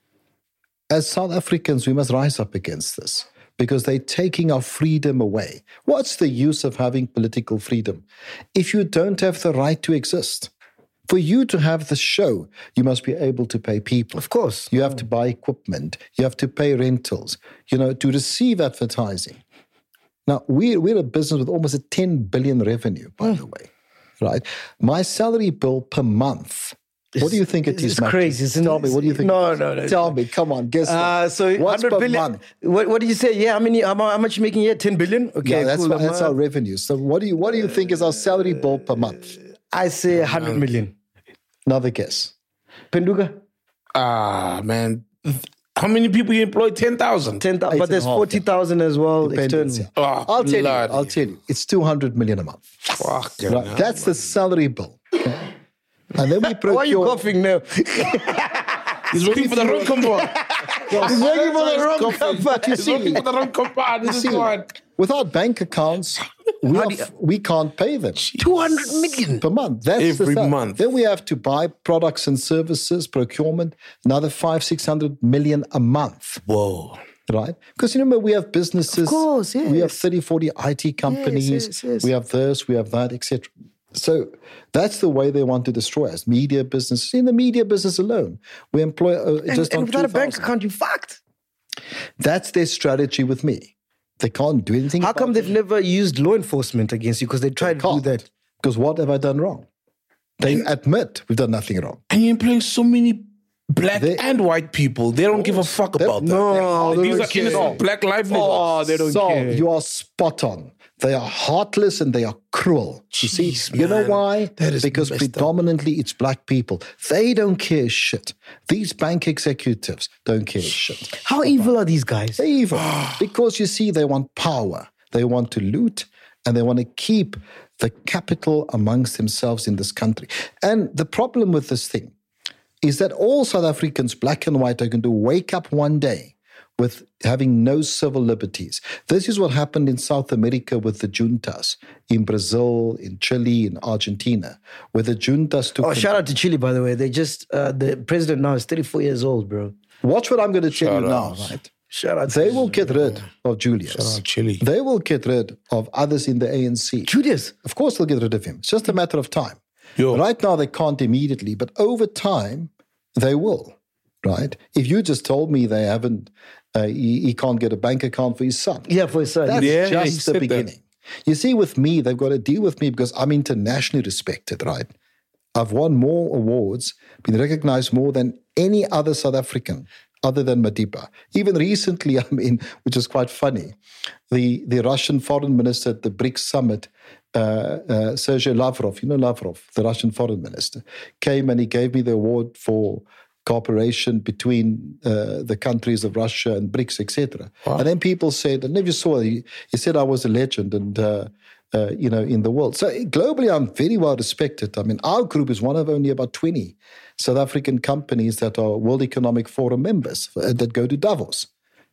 as South Africans, we must rise up against this because they're taking our freedom away. What's the use of having political freedom if you don't have the right to exist? For you to have the show, you must be able to pay people. Of course. You have to buy equipment. You have to pay rentals, to receive advertising. Now, we're a business with almost a 10 billion revenue, by the way, right? My salary bill per month, what do you think it is? It's crazy, isn't it? Tell me, what do you think? No. Tell me, come on, guess that. So what's 100 per billion. month? What did you say? Yeah, how much you making here? 10 billion? Okay, Yeah, that's, cool. that's our revenue. So what do you think is our salary bill per month? I say 100 million. Another guess. Penduga? Man. How many people you employ? 10,000? 10,000. But there's 40,000 as well Dependence, externally. yeah. I'll tell you. It's 200 million a month. Fuck. Right? That's the salary bill. Okay? And then we procure... Why are you coughing now? He's working for the wrong company. He's working for the wrong company. He's working for the wrong company. This is one. Without bank accounts, we can't pay them. 200 million per month. That's every month. Then we have to buy products and services, procurement, another 500-600 million a month. Whoa. right? Because remember, we have businesses. Of course, yes. We have 30, 40 IT companies. Yes. We have this, we have that, etc. So that's the way they want to destroy us. Media business. In the media business alone, we employ just and on without a bank 2,000. account, you fucked. That's their strategy with me. They can't do anything. How about come it. they've never used law enforcement against you? Because they tried to do Can't. that. Because what have I done wrong? They admit we've done nothing wrong. And you're employing so many black They- and white people. They don't give a fuck about that. No, they These don't are care. innocent black livelihoods. Oh, they don't so care. you are spot on. They are heartless and they are cruel. You see, Jeez, you know man. why? That is Because messed up. predominantly it's black people. They don't care shit. These bank executives don't care shit. How evil are these guys? They're evil because you see, they want power. They want to loot and they want to keep the capital amongst themselves in this country. And the problem with this thing is that all South Africans, black and white, are going to wake up one day with having no civil liberties. This is what happened in South America with the juntas, in Brazil, in Chile, in Argentina, where the juntas took... Oh, shout out to Chile, by the way. They just, the president now is 34 years old, bro. Watch what I'm going to tell you now, out. right? Shout out They to will get rid of Julius. Shout out Chile. They will get rid of others in the ANC. Julius. Of course, they'll get rid of him. It's just a matter of time. Yo. Right now, they can't immediately, but over time, they will. Right? If you just told me they haven't, he can't get a bank account for his son. Yeah, for his son. That's Yeah, he just said the that. beginning. You see, with me, they've got to deal with me because I'm internationally respected, right? I've won more awards, been recognized more than any other South African other than Madiba. Even recently, I mean, which is quite funny, the Russian foreign minister at the BRICS summit, Sergei Lavrov, you know Lavrov, the Russian foreign minister, came and he gave me the award for cooperation between the countries of Russia and BRICS, etc. And then people said, I never saw, he said I was a legend and, in the world. So globally, I'm very well respected. I mean, our group is one of only about 20 South African companies that are World Economic Forum members that go to Davos.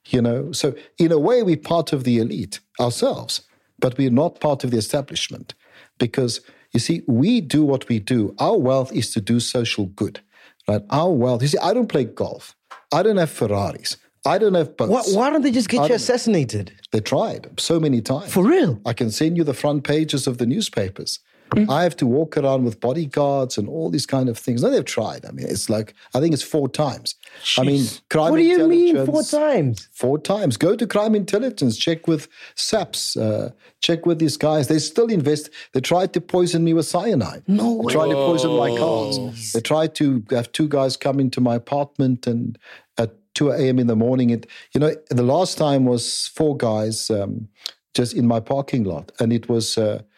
So in a way, we're part of the elite ourselves, but we're not part of the establishment because, you see, we do what we do. Our wealth is to do social good. Right? Our wealth. You see, I don't play golf. I don't have Ferraris. I don't have boats. Why don't they just get you assassinated? They tried so many times. For real? I can send you the front pages of the newspapers. I have to walk around with bodyguards and all these kind of things. No, they've tried. I mean, it's like, I think it's 4 times. I mean, crime What do you mean 4 intelligence- times? 4 times. Go to crime intelligence. Check with SAPS. Check with these guys. They still invest. They tried to poison me with cyanide. No They tried to poison my cars. They tried to have 2 guys come into my apartment and at 2 a.m. in the morning. The last time was 4 guys just in my parking lot. And it was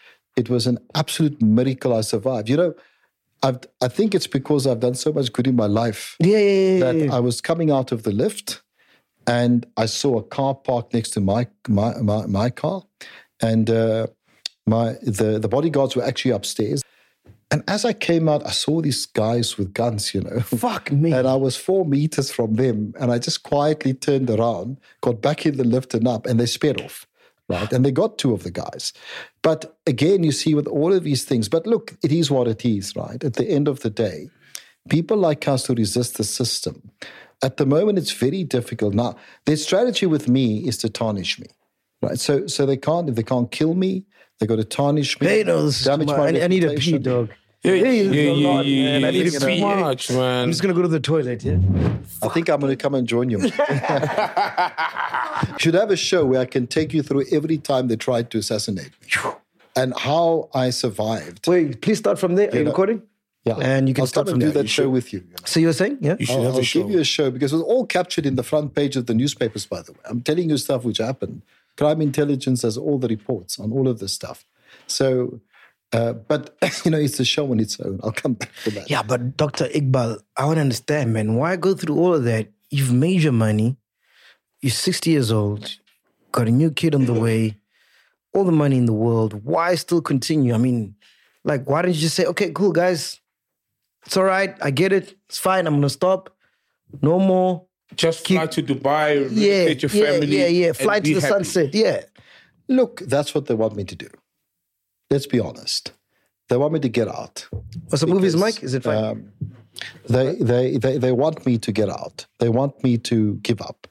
an absolute miracle I survived. I think it's because I've done so much good in my life that I was coming out of the lift and I saw a car parked next to my car, and the bodyguards were actually upstairs. And as I came out, I saw these guys with guns, Fuck me. And I was 4 meters from them, and I just quietly turned around, got back in the lift and up, and they sped off. Right? And they got 2 of the guys. But again, you see with all of these things, but look, it is what it is, right? At the end of the day, people like us who resist the system, at the moment, it's very difficult. Now, their strategy with me is to tarnish me, right? So if they can't kill me, they got to tarnish me. They know this is damage too my much. I need a pee, reputation. dog. Yeah, This is a lot, yeah, man. I need it's to pee. too much, man. I'm just going to go to the toilet, yeah? I think I'm going to come and join you. Should have a show where I can take you through every time they tried to assassinate me and how I survived. Wait, please start from there. Are you recording? Yeah, And you can I'll start come from and do there. that show with you. So you were saying, yeah? You should I'll have a show. give you a show because it was all captured in the front page of the newspapers, by the way. I'm telling you stuff which happened. Crime intelligence has all the reports on all of this stuff. So, but, it's a show on its own. I'll come back to that. Yeah, but Dr. Iqbal, I want to understand, man. Why go through all of that? You've made your money. You're 60 years old. Got a new kid on the way. All the money in the world. Why still continue? I mean, why don't you just say, okay, cool, guys. It's all right. I get it. It's fine. I'm going to stop. No more. Just fly to Dubai, relocate your family. Yeah. Fly and to be the happy. sunset. Yeah. Look, that's what they want me to do. Let's be honest. They want me to get out. What's the movie's Because, mic? Is it fine? They want me to get out. They want me to give up.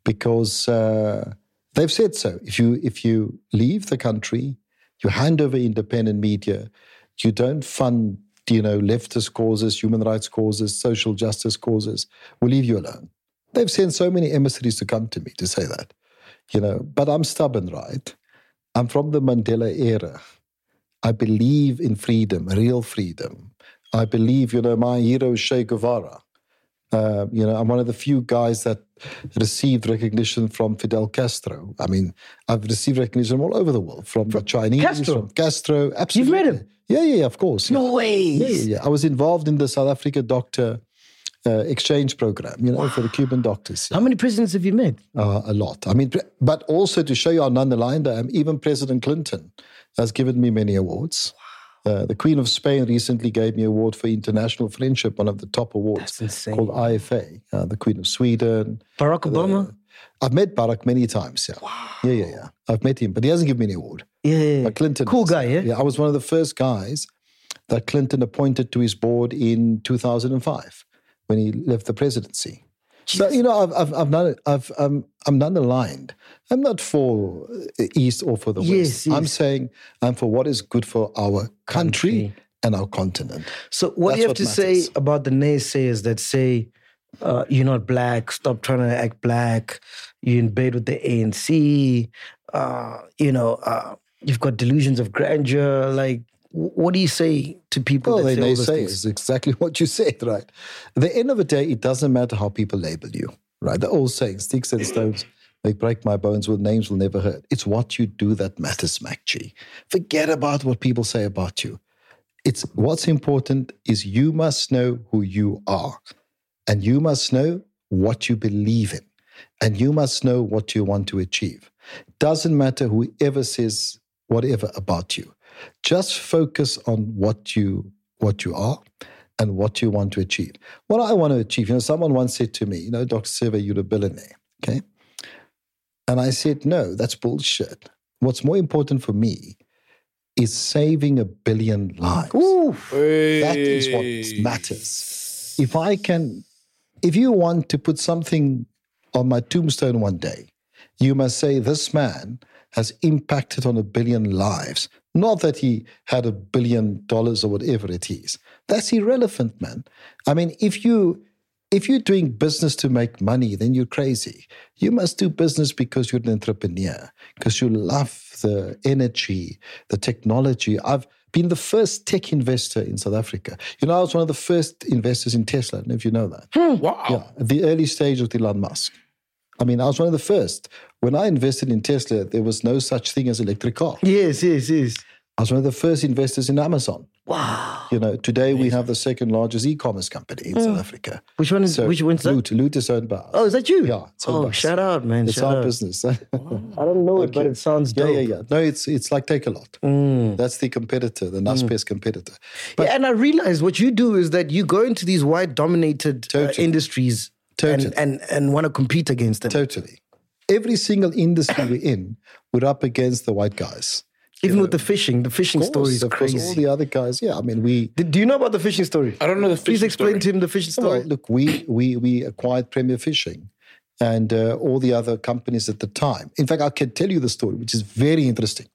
because they've said so. If you leave the country, you hand over independent media, you don't fund, leftist causes, human rights causes, social justice causes, we'll leave you alone. They've sent so many emissaries to come to me to say that, but I'm stubborn, right? I'm from the Mandela era. I believe in freedom, real freedom. I believe, my hero is Che Guevara. I'm one of the few guys that received recognition from Fidel Castro. I mean, I've received recognition all over the world, from the Chinese, from Castro. Absolutely. You've met him? Yeah, of course. No way. Yeah. I was involved in the South Africa doctor exchange program, for the Cuban doctors. How many presidents have you met? A lot. I mean, but also to show you how non-aligned I am, even President Clinton has given me many awards. The Queen of Spain recently gave me an award for international friendship, one of the top awards. That's insane. Called IFA. The Queen of Sweden. Barack Obama? I've met Barack many times, yeah. Wow. Yeah. I've met him, but he hasn't given me any award. Yeah. But Clinton. Cool guy, yeah? Yeah, I was one of the first guys that Clinton appointed to his board in 2005 when he left the presidency. So, I'm non-aligned. I'm not for the East or for the West. Yes. I'm saying I'm for what is good for our country and our continent. So what do you have to say about the naysayers that say you're not black, stop trying to act black, you're in bed with the ANC, you've got delusions of grandeur, like, what do you say to people that say all those things? It's exactly what you said, right? At the end of the day, it doesn't matter how people label you, right? The old saying, sticks and stones may break my bones, but names will never hurt. It's what you do that matters, Mac G. Forget about what people say about you. What's important is you must know who you are, and you must know what you believe in, and you must know what you want to achieve. Doesn't matter whoever says whatever about you. Just focus on what you are and what you want to achieve. What I want to achieve, someone once said to me, Dr. Sewe, you're a billionaire, okay? And I said, no, that's bullshit. What's more important for me is saving 1 billion lives. That is what matters. If you want to put something on my tombstone one day, you must say, this man has impacted on 1 billion lives. Not that he had $1 billion or whatever it is. That's irrelevant, man. I mean, if you're doing business to make money, then you're crazy. You must do business because you're an entrepreneur, because you love the energy, the technology. I've been the first tech investor in South Africa. I was one of the first investors in Tesla. I don't know if you know that. Wow. Yeah, at the early stage with Elon Musk. I mean, I was one of the first. When I invested in Tesla, there was no such thing as electric car. Yes. I was one of the first investors in Amazon. Wow. Today we have the second largest e-commerce company in South Africa. Which one's that? Loot is owned by us. Oh, is that you? Yeah. Shout out, man. It's our business. I don't know it, but it sounds dope. Yeah. No, it's like Take-A-Lot. That's the competitor, the Naspers competitor. But, and I realize what you do is that you go into these white-dominated industries and want to compete against them. Totally. Every single industry we're in, we're up against the white guys. Even with the fishing story is crazy. Of course, all the other guys, yeah. I mean, Do you know about the fishing story? I don't know the fishing Please explain story. to him the fishing story. Well, look, we acquired Premier Fishing and all the other companies at the time. In fact, I can tell you the story, which is very interesting.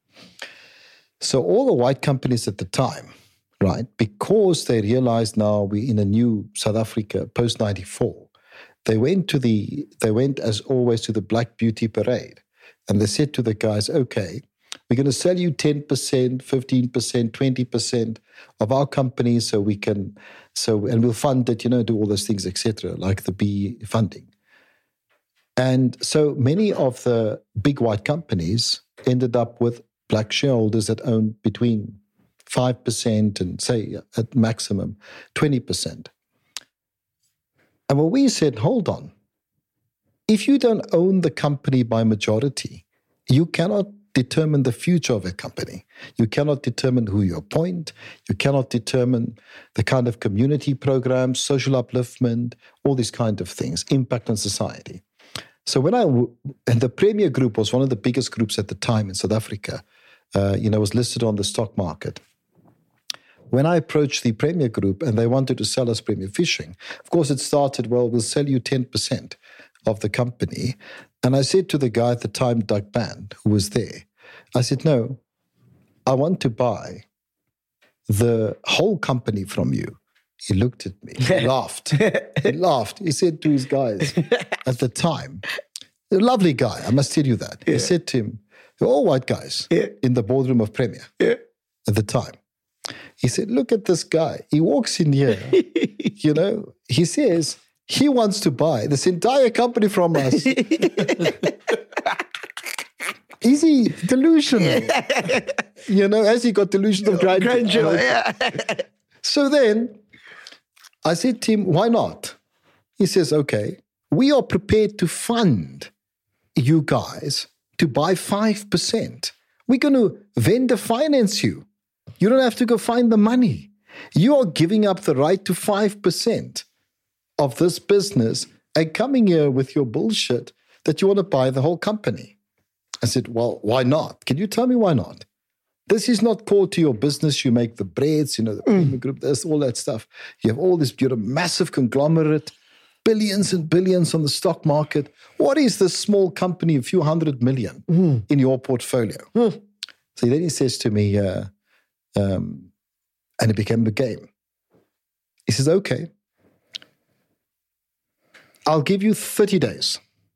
So all the white companies at the time, right, because they realized now we're in a new South Africa post-94, they went as always to the Black Beauty Parade. And they said to the guys, okay, we're going to sell you 10%, 15%, 20% of our company and we'll fund it, do all those things, etc., like the B funding. And so many of the big white companies ended up with black shareholders that owned between 5% and, say, at maximum 20%. And what we said, hold on. If you don't own the company by majority, you cannot determine the future of a company. You cannot determine who you appoint. You cannot determine the kind of community programs, social upliftment, all these kind of things, impact on society. So and the Premier Group was one of the biggest groups at the time in South Africa, was listed on the stock market. When I approached the Premier Group and they wanted to sell us Premier Fishing, of course it started, well, we'll sell you 10% of the company. And I said to the guy at the time, Doug Band, who was there, I said, no, I want to buy the whole company from you. He looked at me, he laughed. He laughed. He said to his guys at the time, a lovely guy, I must tell you that. He said to him, they're all white guys in the boardroom of Premier at the time. He said, look at this guy. He walks in here, you know, he says he wants to buy this entire company from us. Is he delusional? You know, has he got delusion of grandeur? So then I said to him, why not? He says, okay, we are prepared to fund you guys to buy 5%. We're going to vendor finance you. You don't have to go find the money. You are giving up the right to 5% of this business and coming here with your bullshit that you want to buy the whole company. I said, well, why not? Can you tell me why not? This is not core to your business. You make the breads, you know, the Premier Group, there's all that stuff. You have all this, you're a massive conglomerate, billions and billions on the stock market. What is this small company, a few $100 million in your portfolio? So then he says to me, and it became a game. He says, okay, I'll give you 30 days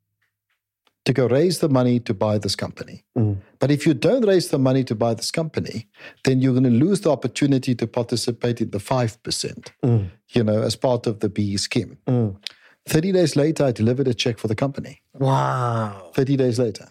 to go raise the money to buy this company. But if you don't raise the money to buy this company, then you're going to lose the opportunity to participate in the 5%, you know, as part of the BE scheme. 30 days later, I delivered a check for the company. Wow. 30 days later.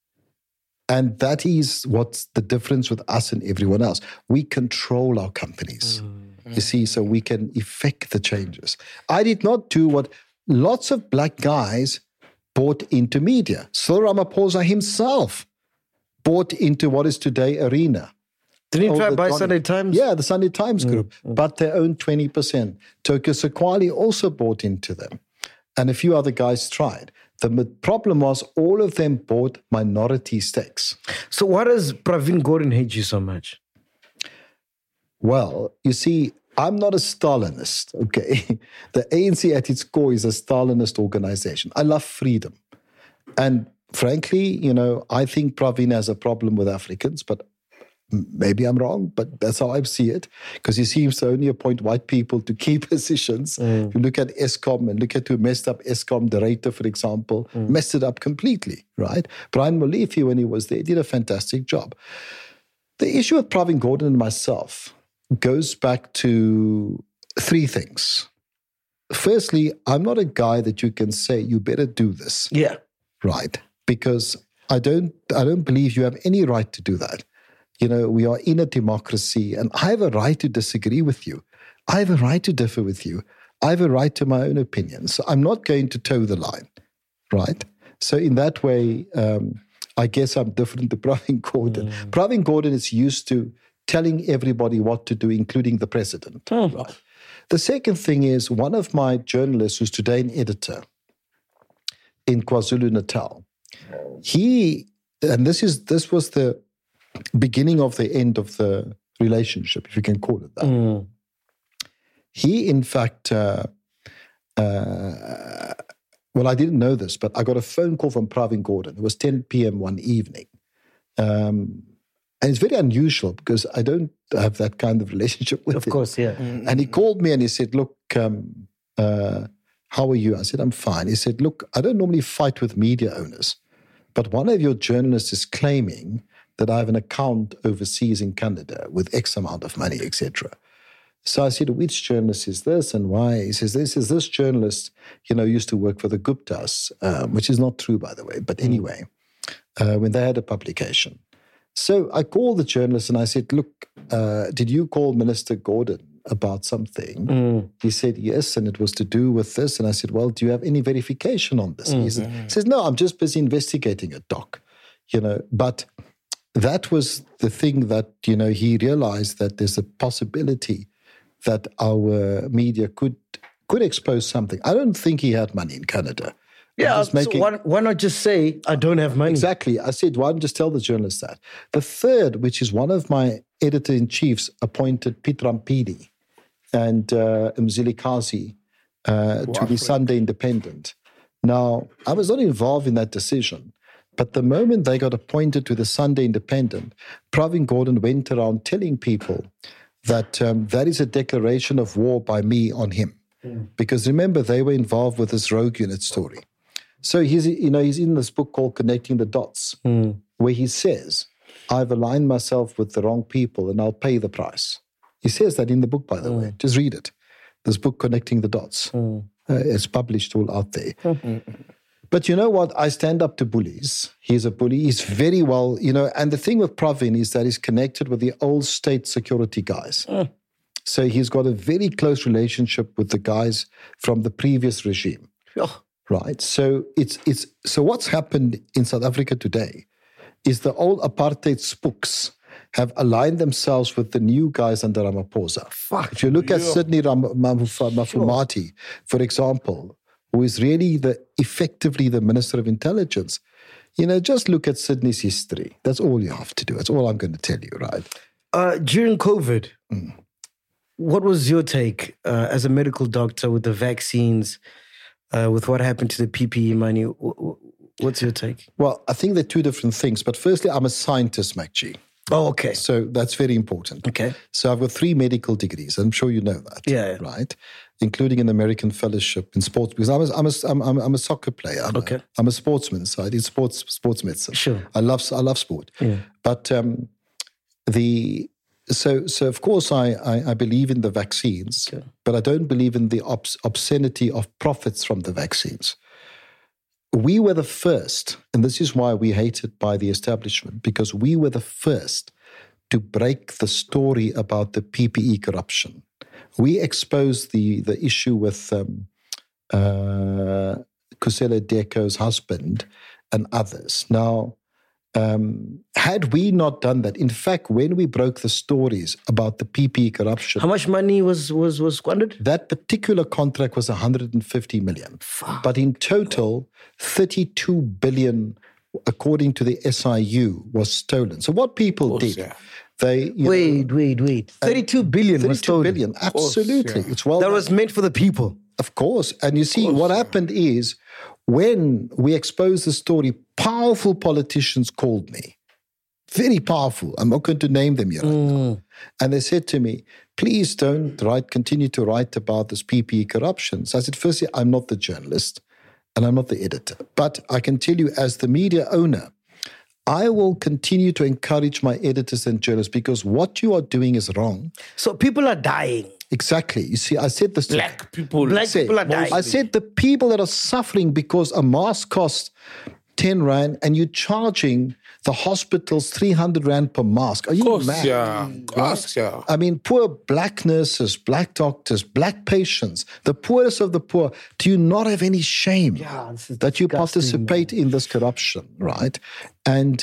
And that is what's the difference with us and everyone else. We control our companies, you see, so we can effect the changes. I did not do what lots of black guys bought into media. Cyril Ramaphosa himself bought into what is today Arena. Didn't he try to buy Sunday Times? Yeah, the Sunday Times group, but they own 20%. Tokyo Sequali also bought into them. And a few other guys tried. The problem was all of them bought minority stakes. So why does Pravin Gordhan hate you so much? Well, you see, I'm not a Stalinist, okay? The ANC at its core is a Stalinist organization. I love freedom. And frankly, you know, I think Pravin has a problem with Africans, but maybe I'm wrong, but that's how I see it, because he seems to only appoint white people to key positions. If you look at Eskom and look at who messed up Eskom, the Reuter, for example, messed it up completely, right? Brian Molefe, when he was there, did a fantastic job. The issue with Pravin Gordhan and myself goes back to three things. Firstly, I'm not a guy that you can say, you better do this. Yeah. Right? Because I don't believe you have any right to do that. You know, we are in a democracy and I have a right to disagree with you. I have a right to differ with you. I have a right to my own opinion. So I'm not going to toe the line, right? So in that way, I guess I'm different to Pravin Gordhan. Pravin Gordhan is used to telling everybody what to do, including the president. Right? The second thing is one of my journalists, who's today an editor in KwaZulu-Natal, and this was the beginning of the end of the relationship, if you can call it that. He, in fact, well, I didn't know this, but I got a phone call from Pravin Gordhan. It was 10 p.m. one evening. And it's very unusual because I don't have that kind of relationship with him. Of course, yeah. And he called me and he said, look, how are you? I said, I'm fine. He said, look, I don't normally fight with media owners, but one of your journalists is claiming that I have an account overseas in Canada with X amount of money, etc. So I said, which journalist is this and why? He says, this journalist, you know, used to work for the Guptas, which is not true, by the way. But anyway, when they had a publication. So I called the journalist and I said, look, did you call Minister Gordhan about something? He said, yes, and it was to do with this. And I said, well, do you have any verification on this? He says, no, I'm just busy investigating it, Doc. You know, but that was the thing that, you know, he realized that there's a possibility that our media could expose something. I don't think he had money in Canada. Yeah, so why not just say, I don't have money? Exactly. I said, why don't just tell the journalist that? The third, which is one of my editor-in-chiefs, appointed Piet Rampidi and Mzilikazi to the Sunday Independent. Now, I was not involved in that decision, but the moment they got appointed to the Sunday Independent, Pravin Gordhan went around telling people that that is a declaration of war by me on him. Because remember, they were involved with this rogue unit story. So he's in this book called Connecting the Dots, where he says, I've aligned myself with the wrong people and I'll pay the price. He says that in the book, by the way. Just read it. This book, Connecting the Dots. It's published all out there. But you know what? I stand up to bullies. He's a bully. He's very well, and the thing with Pravin is that he's connected with the old state security guys. So he's got a very close relationship with the guys from the previous regime. Right? So so what's happened in South Africa today is the old apartheid spooks have aligned themselves with the new guys under Ramaphosa. If you look at Sidney Mafumati, for example, who is really effectively the Minister of Intelligence, just look at Sydney's history. That's all you have to do. That's all I'm going to tell you, right? During COVID, what was your take as a medical doctor with the vaccines, with what happened to the PPE money? What's your take? Well, I think they're two different things. But firstly, I'm a scientist, MacG. Oh, okay. So that's very important. Okay. So I've got 3 medical degrees. I'm sure you know that. Yeah. Right? Including an American fellowship in sports, because I'm a soccer player. I'm a sportsman, so I did sports medicine. Sure. I love sport. Yeah. But so of course I believe in the vaccines, but I don't believe in the obscenity of profits from the vaccines. We were the first, and this is why we're hated by the establishment, because we were the first to break the story about the PPE corruption. We exposed the issue with Kusela Deko's husband and others. Now, had we not done that, in fact, when we broke the stories about the PPE corruption... How much money was squandered? That particular contract was 150 million. But in total, 32 billion, according to the SIU, was stolen. So what people did... They wait. 32 billion was stolen. 32 billion, absolutely. It's well that done. was meant for the people. Of course. And you see, what happened is when we exposed the story, powerful politicians called me. Very powerful. I'm not going to name them here right now. And they said to me, please don't continue to write about this PPE corruption. So I said, firstly, I'm not the journalist and I'm not the editor. But I can tell you as the media owner, I will continue to encourage my editors and journalists because what you are doing is wrong. So people are dying. Exactly. You see, I said this. Black people are dying. I said the people that are suffering because a mask costs 10 Rand and you're charging the hospitals 300 Rand per mask. Are you mad? Yeah. I mean, poor black nurses, black doctors, black patients, the poorest of the poor. Do you not have any shame that you participate in this corruption, right? And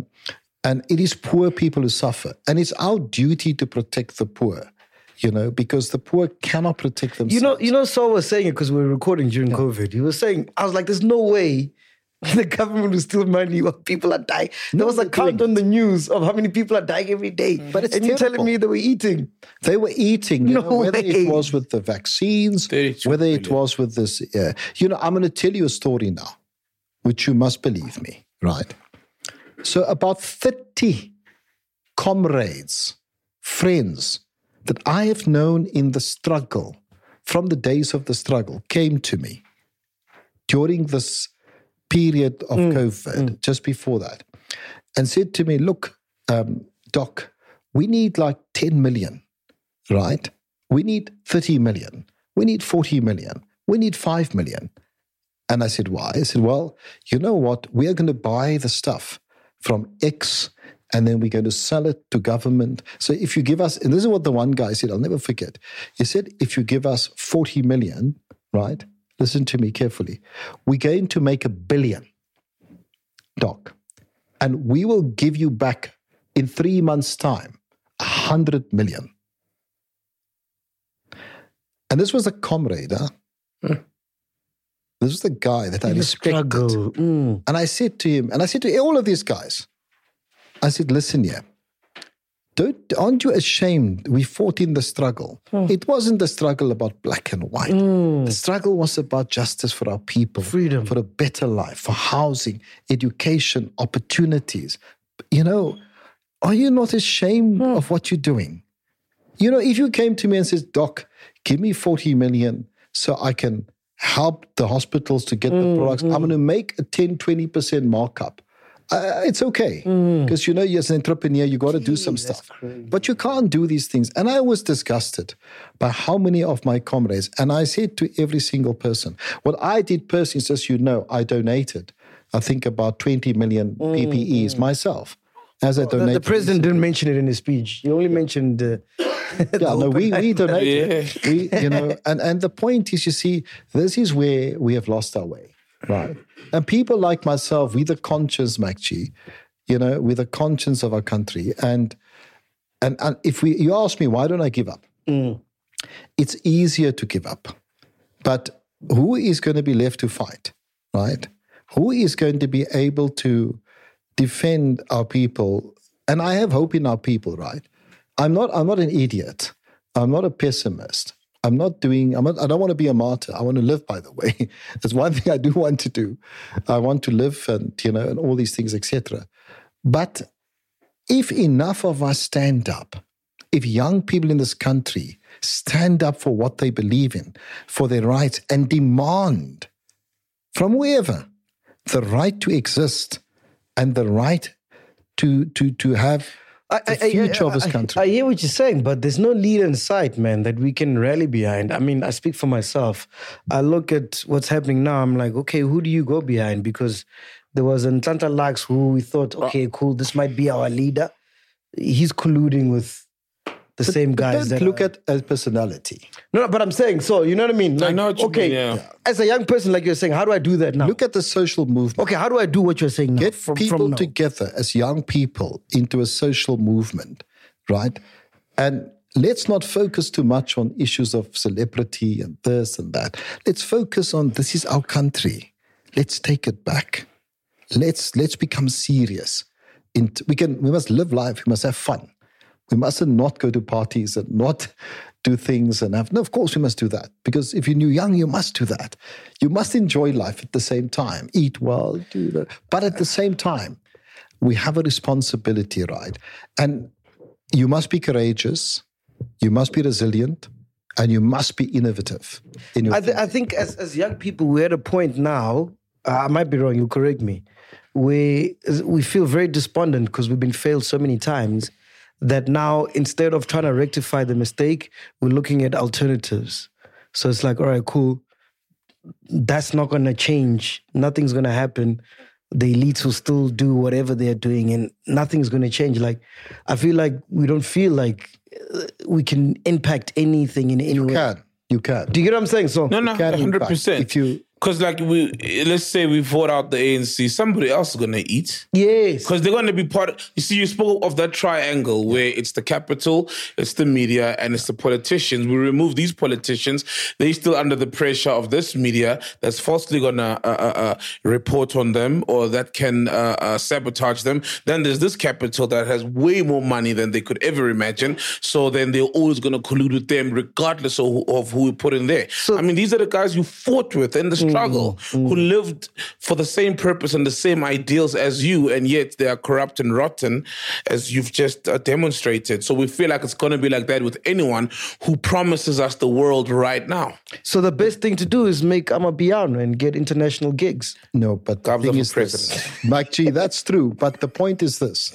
it is poor people who suffer. And it's our duty to protect the poor. Because the poor cannot protect themselves. Saul was saying it because we were recording during COVID. He was saying, I was like, there's no way the government will steal money while people are dying. There was a count on the news of how many people are dying every day. But it's you're telling me they were eating. They were eating, whether it was with the vaccines, whether it was with this. I'm going to tell you a story now, which you must believe me, right? So about 30 comrades, friends, that I have known in the struggle, from the days of the struggle, came to me during this period of COVID, just before that, and said to me, look, Doc, we need like 10 million, right? We need 30 million. We need 40 million. We need 5 million. And I said, why? I said, well, you know what? We are going to buy the stuff from X and then we're going to sell it to government. So if you give us, and this is what the one guy said, I'll never forget. He said, if you give us 40 million, right? Listen to me carefully. We're going to make 1 billion, Doc. And we will give you back in 3 months' time 100 million. And this was a comrade, huh? This was the guy that I respected. And I said to him, and I said to all of these guys, I said, listen here, Aren't you ashamed? We fought in the struggle. It wasn't the struggle about black and white. The struggle was about justice for our people, Freedom, for a better life, for housing, education, opportunities. You know, are you not ashamed of what you're doing? You know, if you came to me and says, Doc, give me 40 million so I can help the hospitals to get the products, I'm going to make a 10, 20% markup. It's okay, because you know, as an entrepreneur, you got to do some stuff. But you can't do these things. And I was disgusted by how many of my comrades, and I said to every single person, what I did personally is, just, you know, I donated, I think, about 20 million PPEs myself. As I donated. The president didn't mention it in his speech. He only mentioned we donated. Yeah. You know, and the point is, you see, this is where we have lost our way. Right. And people like myself, we're the conscience, MacG, you know, we're the conscience of our country. And if you ask me, why don't I give up? It's easier to give up. But who is going to be left to fight, right? Who is going to be able to defend our people? And I have hope in our people, right? I'm not an idiot. I'm not a pessimist. I don't want to be a martyr. I want to live, by the way. That's one thing I do want to do. I want to live and, you know, and all these things, etc. But if enough of us stand up, if young people in this country stand up for what they believe in, for their rights, and demand from whoever the right to exist and the right to have the future of this country. I hear what you're saying, but there's no leader in sight, man, that we can rally behind. I mean, I speak for myself. I look at what's happening now. I'm like, okay, who do you go behind? Because there was an Nhlanhla Lux who we thought, okay, cool, this might be our leader. He's colluding with the same guys. Don't look at as personality. No, but I'm saying, so, you know what I mean? Like, I know what you okay, mean, yeah. As a young person, like you're saying, how do I do that now? Look at the social movement. Okay, how do I do what you're saying now? Get from people now? together as young people into a social movement, right? And let's not focus too much on issues of celebrity and this and that. Let's focus on, this is our country. Let's take it back. Let's become serious. We must live life. We must have fun. We mustn't not go to parties and not do things and have. No, of course we must do that, because if you're young, you must do that. You must enjoy life at the same time. Eat well, do that. But at the same time, we have a responsibility, right? And you must be courageous. You must be resilient. And you must be innovative in your I think as young people, we're at a point now, I might be wrong, you'll correct me, we feel very despondent because we've been failed so many times that now, instead of trying to rectify the mistake, we're looking at alternatives. So it's like, all right, cool. That's not going to change. Nothing's going to happen. The elites will still do whatever they're doing and nothing's going to change. Like, I feel like we don't feel like we can impact anything in any way. You can. Do you get what I'm saying? So No, 100%. If you... Because like let's say we vote out the ANC, somebody else is going to eat. Yes. Because they're going to be part of, you see, you spoke of that triangle where it's the capital, it's the media, and it's the politicians. We remove these politicians, they're still under the pressure of this media that's falsely going to report on them or that can sabotage them. Then there's this capital that has way more money than they could ever imagine. So then they're always going to collude with them regardless of who we put in there. So, I mean, these are the guys you fought with in the struggle, who lived for the same purpose and the same ideals as you, and yet they are corrupt and rotten, as you've just demonstrated. So we feel like it's going to be like that with anyone who promises us the world right now. So the best thing to do is make Amapiano and get international gigs. No, but the thing is this. MacG, that's true. But the point is this.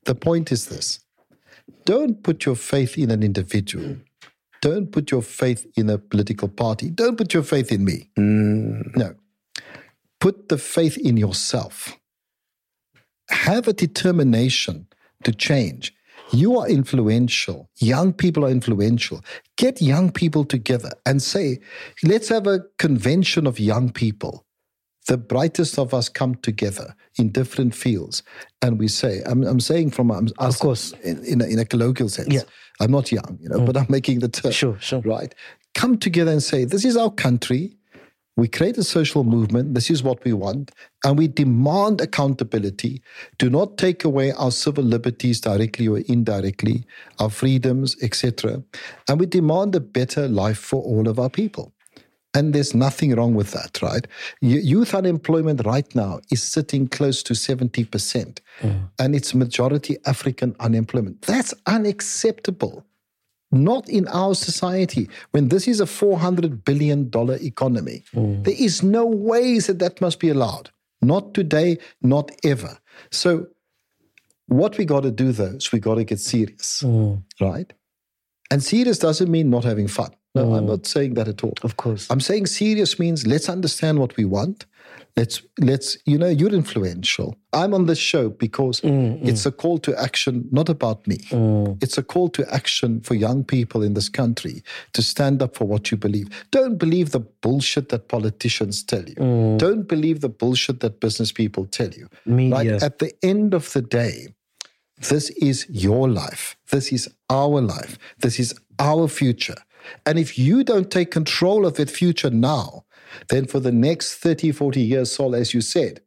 Don't put your faith in an individual. Don't put your faith in a political party. Don't put your faith in me. No. Put the faith in yourself. Have a determination to change. You are influential. Young people are influential. Get young people together and say, let's have a convention of young people. The brightest of us come together in different fields. And we say, I'm saying from us, of course, in a colloquial sense. Yeah. I'm not young, but I'm making the term. Sure. Right? Come together and say, this is our country. We create a social movement. This is what we want. And we demand accountability. Do not take away our civil liberties directly or indirectly, our freedoms, etc. And we demand a better life for all of our people. And there's nothing wrong with that, right? Youth unemployment right now is sitting close to 70%. And it's majority African unemployment. That's unacceptable. Not in our society. When this is a $400 billion economy, there is no way that must be allowed. Not today, not ever. So what we got to do, though, is we got to get serious, right? And serious doesn't mean not having fun. No, I'm not saying that at all. Of course. I'm saying serious means let's understand what we want. Let's you're influential. I'm on this show because it's a call to action, not about me. It's a call to action for young people in this country to stand up for what you believe. Don't believe the bullshit that politicians tell you. Don't believe the bullshit that business people tell you. Media. Right? At the end of the day, this is your life. This is our life. This is our future. And if you don't take control of that future now, then for the next 30, 40 years, Sol, as you said,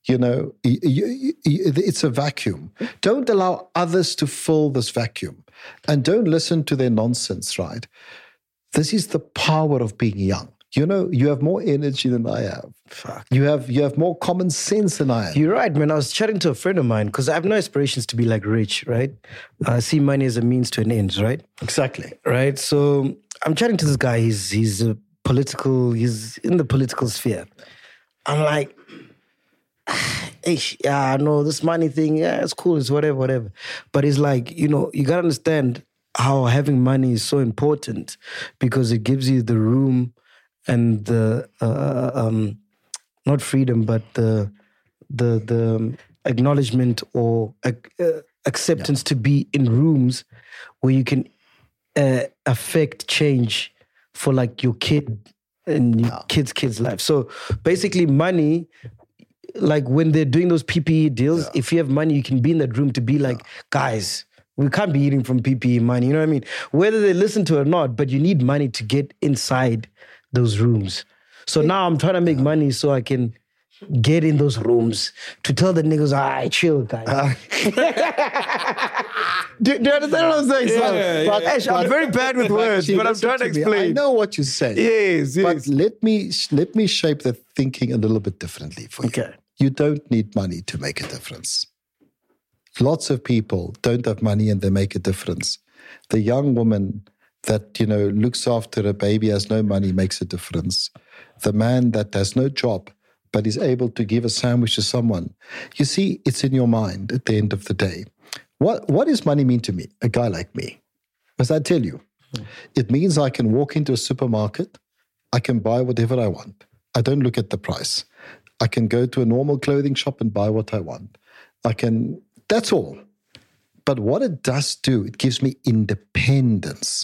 it's a vacuum. Don't allow others to fill this vacuum. And don't listen to their nonsense, right? This is the power of being young. You have more energy than I have. Fuck. You have more common sense than I have. You're right, man. I was chatting to a friend of mine because I have no aspirations to be like rich, right? I see money as a means to an end, right? Exactly. Right? So I'm chatting to this guy. He's in the political sphere. I'm like, no, this money thing, it's cool, it's whatever. But he's like, you got to understand how having money is so important because it gives you the room and the not freedom, but the acknowledgement or acceptance to be in rooms where you can affect change for like your kid and your kid's life. So basically, money, like when they're doing those PPE deals, if you have money, you can be in that room to be like, guys, we can't be eating from PPE money. You know what I mean? Whether they listen to it or not, but you need money to get inside those rooms. So now I'm trying to make money so I can get in those rooms to tell the niggas, all right, chill, guys. Do you understand what I'm saying? Yeah. I'm very bad with words, but I'm trying to explain. I know what you're saying. Yes. But let me shape the thinking a little bit differently for you. Okay. You don't need money to make a difference. Lots of people don't have money and they make a difference. The young woman that, looks after a baby, has no money, makes a difference. The man that has no job but is able to give a sandwich to someone. You see, it's in your mind at the end of the day. What does money mean to me, a guy like me? As I tell you, it means I can walk into a supermarket, I can buy whatever I want. I don't look at the price. I can go to a normal clothing shop and buy what I want. That's all. But what it does do, it gives me independence.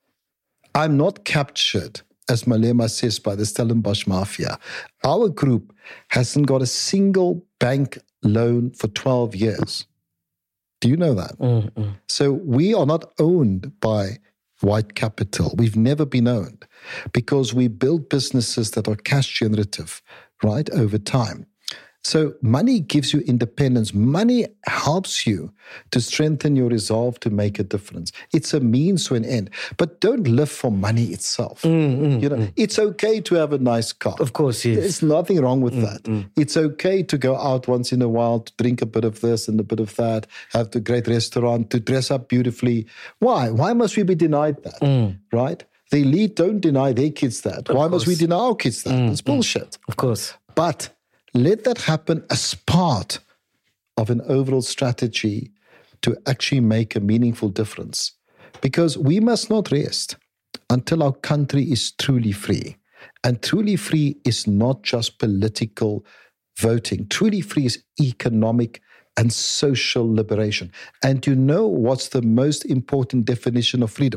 I'm not captured, as Malema says, by the Stellenbosch Mafia. Our group hasn't got a single bank loan for 12 years. Do you know that? So we are not owned by white capital. We've never been owned because we build businesses that are cash generative, right, over time. So money gives you independence. Money helps you to strengthen your resolve to make a difference. It's a means to an end. But don't live for money itself. It's okay to have a nice car. Of course, yes. There's nothing wrong with that. It's okay to go out once in a while, to drink a bit of this and a bit of that, have the great restaurant, to dress up beautifully. Why? Why must we be denied that, right? The elite don't deny their kids that. Why must we deny our kids that? It's bullshit. Of course. But let that happen as part of an overall strategy to actually make a meaningful difference. Because we must not rest until our country is truly free. And truly free is not just political voting. Truly free is economic and social liberation. And you know what's the most important definition of freedom?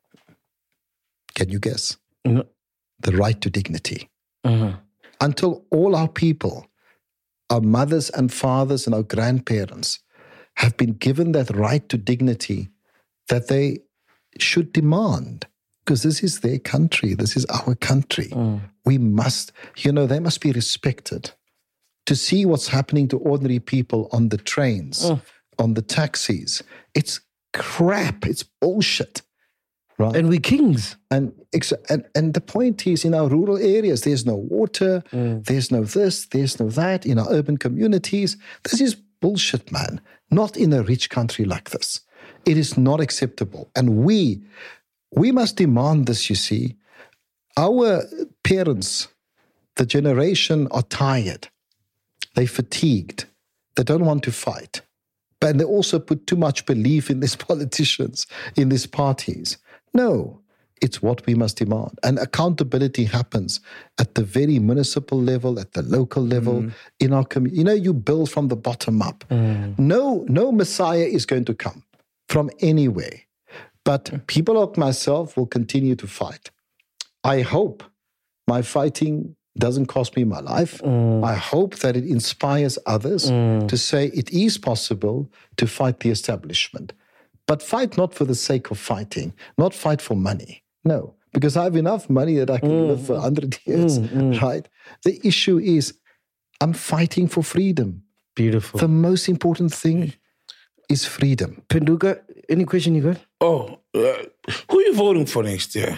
Can you guess? No. The right to dignity. Until all our people, our mothers and fathers and our grandparents have been given that right to dignity that they should demand because this is their country. This is our country. We must, they must be respected. To see what's happening to ordinary people on the trains, on the taxis, it's crap. It's bullshit. Right? And we're kings. And the point is, in our rural areas, there's no water, there's no this, there's no that. In our urban communities, this is bullshit, man. Not in a rich country like this. It is not acceptable. And we must demand this, you see. Our parents, the generation, are tired. They're fatigued. They don't want to fight. But they also put too much belief in these politicians, in these parties. No, it's what we must demand. And accountability happens at the very municipal level, at the local level, in our community. You build from the bottom up. No Messiah is going to come from anywhere. But people like myself will continue to fight. I hope my fighting doesn't cost me my life. I hope that it inspires others to say it is possible to fight the establishment. But fight not for the sake of fighting, not fight for money. No, because I have enough money that I can live for 100 years, right? The issue is I'm fighting for freedom. Beautiful. The most important thing is freedom. Penduka, any question you got? Oh, who are you voting for next year?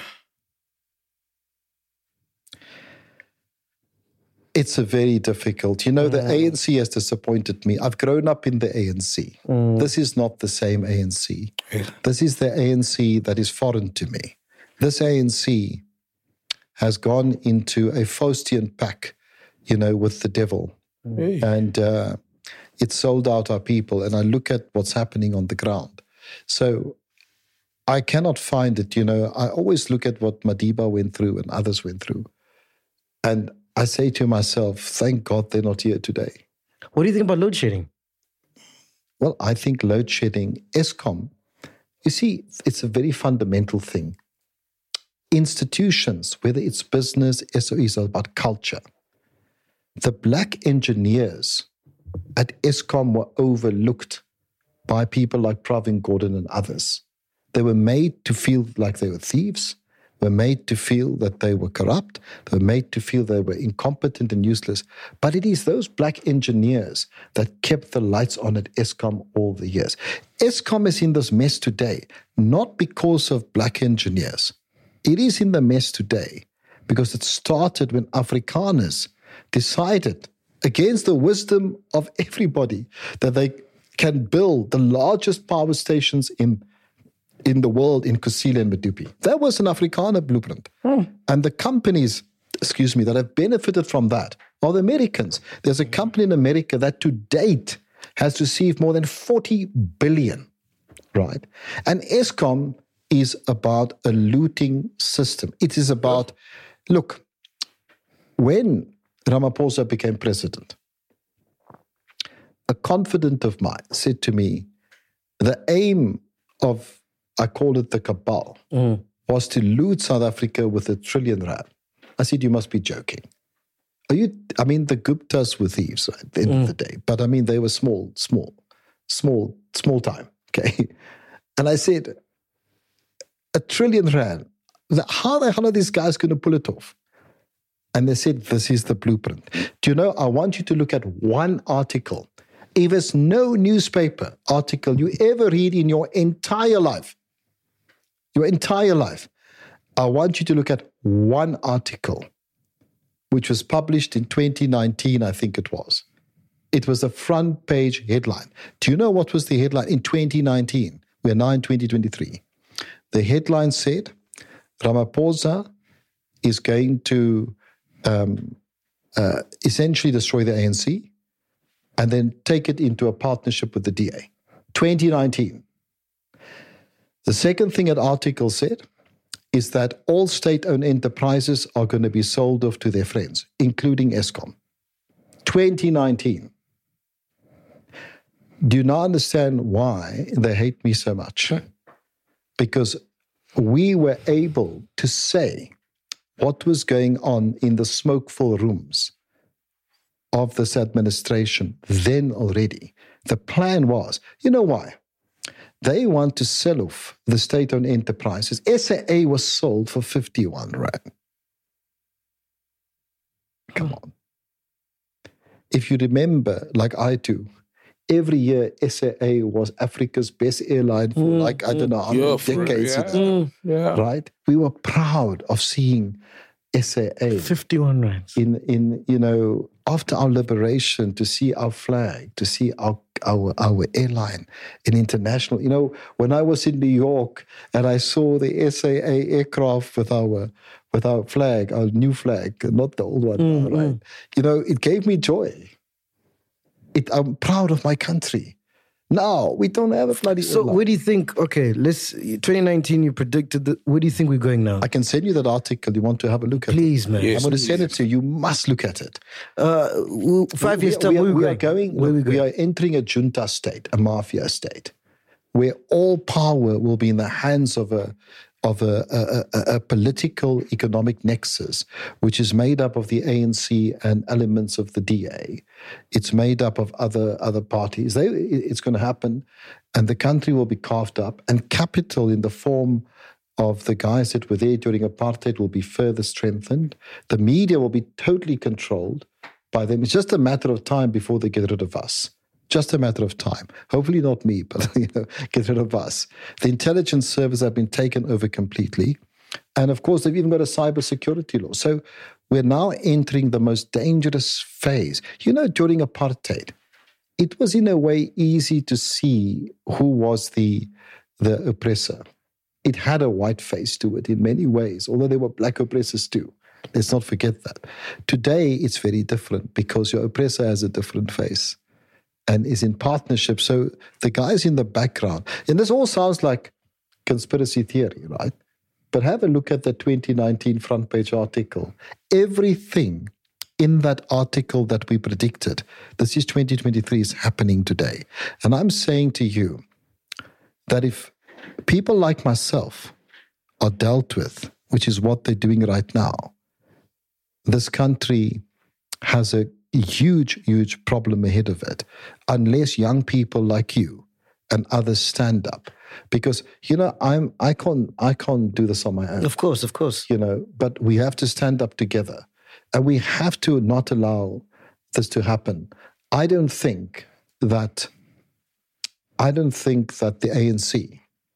It's a very difficult. The ANC has disappointed me. I've grown up in the ANC. This is not the same ANC. This is the ANC that is foreign to me. This ANC has gone into a Faustian pact, with the devil. And it sold out our people. And I look at what's happening on the ground. So I cannot find it, I always look at what Madiba went through and others went through. And I say to myself, thank God they're not here today. What do you think about load shedding? Well, I think load shedding, Eskom, you see, it's a very fundamental thing. Institutions, whether it's business, SOEs, are about culture. The black engineers at Eskom were overlooked by people like Pravin Gordhan and others. They were made to feel like they were thieves, were made to feel that they were corrupt, they were made to feel they were incompetent and useless. But it is those black engineers that kept the lights on at Eskom all the years. Eskom is in this mess today, not because of black engineers. It is in the mess today because it started when Afrikaners decided, against the wisdom of everybody, that they can build the largest power stations in the world in Kusile and Medupi. That was an Afrikaner blueprint. And the companies, that have benefited from that are the Americans. There's a company in America that to date has received more than 40 billion, right? And Eskom is about a looting system. It is about, look, when Ramaphosa became president, a confidant of mine said to me, the aim of, I call it the cabal, was to loot South Africa with R1 trillion. I said, you must be joking. The Guptas were thieves at the end of the day, but they were small time, okay? And I said, R1 trillion, how the hell are these guys going to pull it off? And they said, this is the blueprint. Do you know, I want you to look at one article. If there's no newspaper article you ever read in your entire life, I want you to look at one article, which was published in 2019, I think it was. It was a front page headline. Do you know what was the headline in 2019? We're now in 2023. The headline said, Ramaphosa is going to essentially destroy the ANC and then take it into a partnership with the DA. 2019. The second thing that article said is that all state-owned enterprises are going to be sold off to their friends, including Eskom. 2019. Do you now understand why they hate me so much? Because we were able to say what was going on in the smoke-filled rooms of this administration then already. The plan was, you know why? They want to sell off the state-owned enterprises. SAA was sold for 51 rand. Come on. If you remember, like I do, every year SAA was Africa's best airline for I don't know how many decades. Right? We were proud of seeing SAA 51 rands. in after our liberation, to see our flag, to see our airline in international. When I was in New York and I saw the SAA aircraft with our flag, our new flag, not the old one, right? It gave me joy. I'm proud of my country. Now, we don't have a bloody So airline. where do you think, 2019 you predicted that, where do you think we're going now? I can send you that article. You want to have a look at Please, man. Yes. I'm going to send it to you. You must look at it. 5 years time, where we are are going. Where we We are entering a junta state, a mafia state, where all power will be in the hands of a political economic nexus, which is made up of the ANC and elements of the DA. It's made up of other parties. It's going to happen, and the country will be carved up, and capital in the form of the guys that were there during apartheid will be further strengthened. The media will be totally controlled by them. It's just a matter of time before they get rid of us. Just a matter of time. Hopefully not me, but get rid of us. The intelligence service have been taken over completely. And of course, they've even got a cybersecurity law. So we're now entering the most dangerous phase. During apartheid, it was in a way easy to see who was the oppressor. It had a white face to it in many ways, although there were black oppressors too. Let's not forget that. Today, it's very different because your oppressor has a different face and is in partnership. So the guys in the background, and this all sounds like conspiracy theory, right? But have a look at the 2019 front page article. Everything in that article that we predicted, this is 2023, is happening today. And I'm saying to you that if people like myself are dealt with, which is what they're doing right now, this country has a huge problem ahead of it, unless young people like you and others stand up. Because I can't do this on my own. Of course. But we have to stand up together, and we have to not allow this to happen. I don't think that the ANC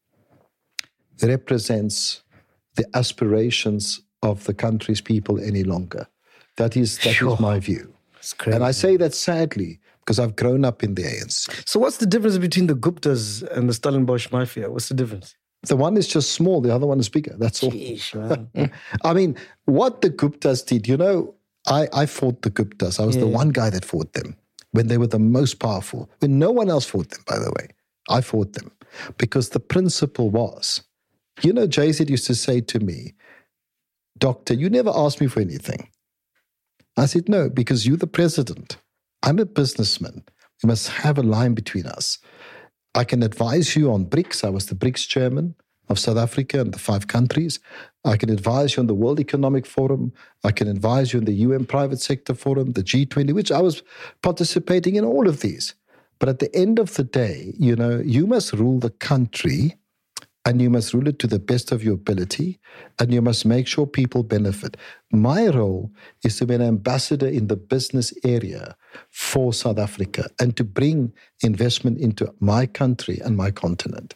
represents the aspirations of the country's people any longer. That is my view. And I say that sadly because I've grown up in the ANC. So what's the difference between the Guptas and the Stellenbosch Mafia? What's the difference? The one is just small, the other one is bigger. That's all. Jeez, man. I mean, what the Guptas did, I fought the Guptas. I was the one guy that fought them when they were the most powerful. When no one else fought them, by the way. I fought them because the principle was, JZ used to say to me, "Doctor, you never asked me for anything." I said, "No, because you're the president. I'm a businessman. We must have a line between us. I can advise you on BRICS. I was the BRICS chairman of South Africa and the 5 countries. I can advise you on the World Economic Forum. I can advise you on the UN Private Sector Forum, the G20, which I was participating in all of these. But at the end of the day, you must rule the country, and you must rule it to the best of your ability, and you must make sure people benefit. My role is to be an ambassador in the business area for South Africa and to bring investment into my country and my continent."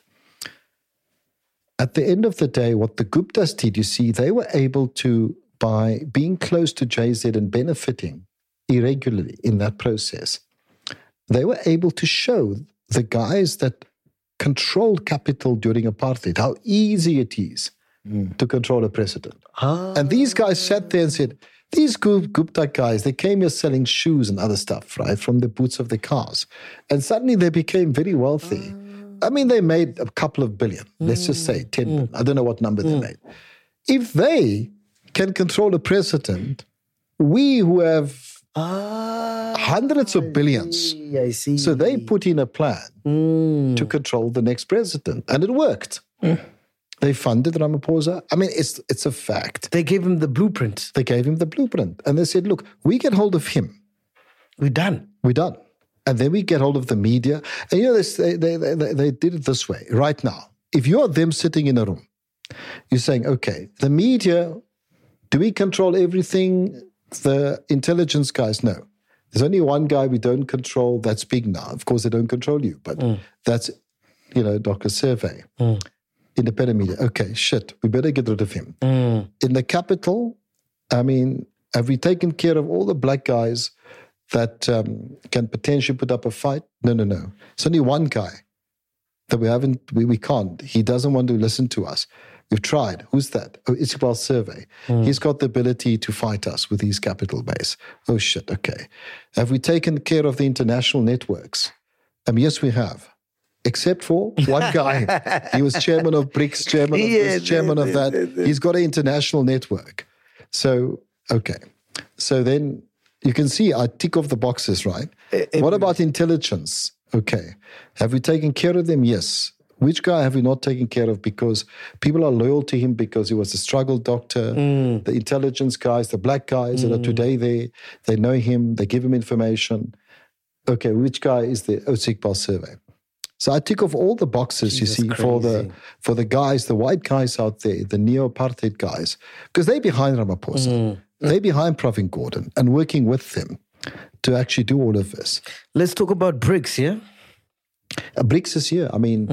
At the end of the day, what the Guptas did, they were able to, by being close to JZ and benefiting irregularly in that process, they were able to show the guys that controlled capital during apartheid how easy it is to control a president. And these guys sat there and said, these Gupta guys, they came here selling shoes and other stuff, right, from the boots of the cars. And suddenly they became very wealthy. I mean, they made a couple of billion, let's just say 10 billion. I don't know what number they made. If they can control a president, we who have hundreds of billions. I see. So they put in a plan to control the next president, and it worked. They funded Ramaphosa. I mean, it's a fact. They gave him the blueprint. They gave him the blueprint, and they said, "Look, we get hold of him. We're done." We're done." And then we get hold of the media. And they did it this way. Right now, if you are them sitting in a room, you're saying, okay, the media, do we control everything? The intelligence guys, no. There's only one guy we don't control, that's big now. Of course, they don't control you, but that's, Dr. Survey. Independent media. Okay, shit, we better get rid of him. In the capital, have we taken care of all the black guys that can potentially put up a fight? No. It's only one guy that we can't. He doesn't want to listen to us. We've tried. Who's that? Oh, Iqbal Survey. He's got the ability to fight us with his capital base. Oh, shit, okay. Have we taken care of the international networks? Yes, we have. Except for one guy. He was chairman of BRICS, chairman of this, chairman of that. He's got an international network. So, okay. So then you can see I tick off the boxes, right? What about intelligence? Okay. Have we taken care of them? Yes. Which guy have we not taken care of because people are loyal to him because he was a struggle doctor? The intelligence guys, the black guys that are today there, they know him, they give him information. Okay, which guy is the Iqbal Survey? So I tick off all the boxes, Jesus, you see, for the guys, the white guys out there, the neo-apartheid guys, because they're behind Ramaphosa. They're behind Pravin Gordhan and working with them to actually do all of this. Let's talk about BRICS, yeah? BRICS is here.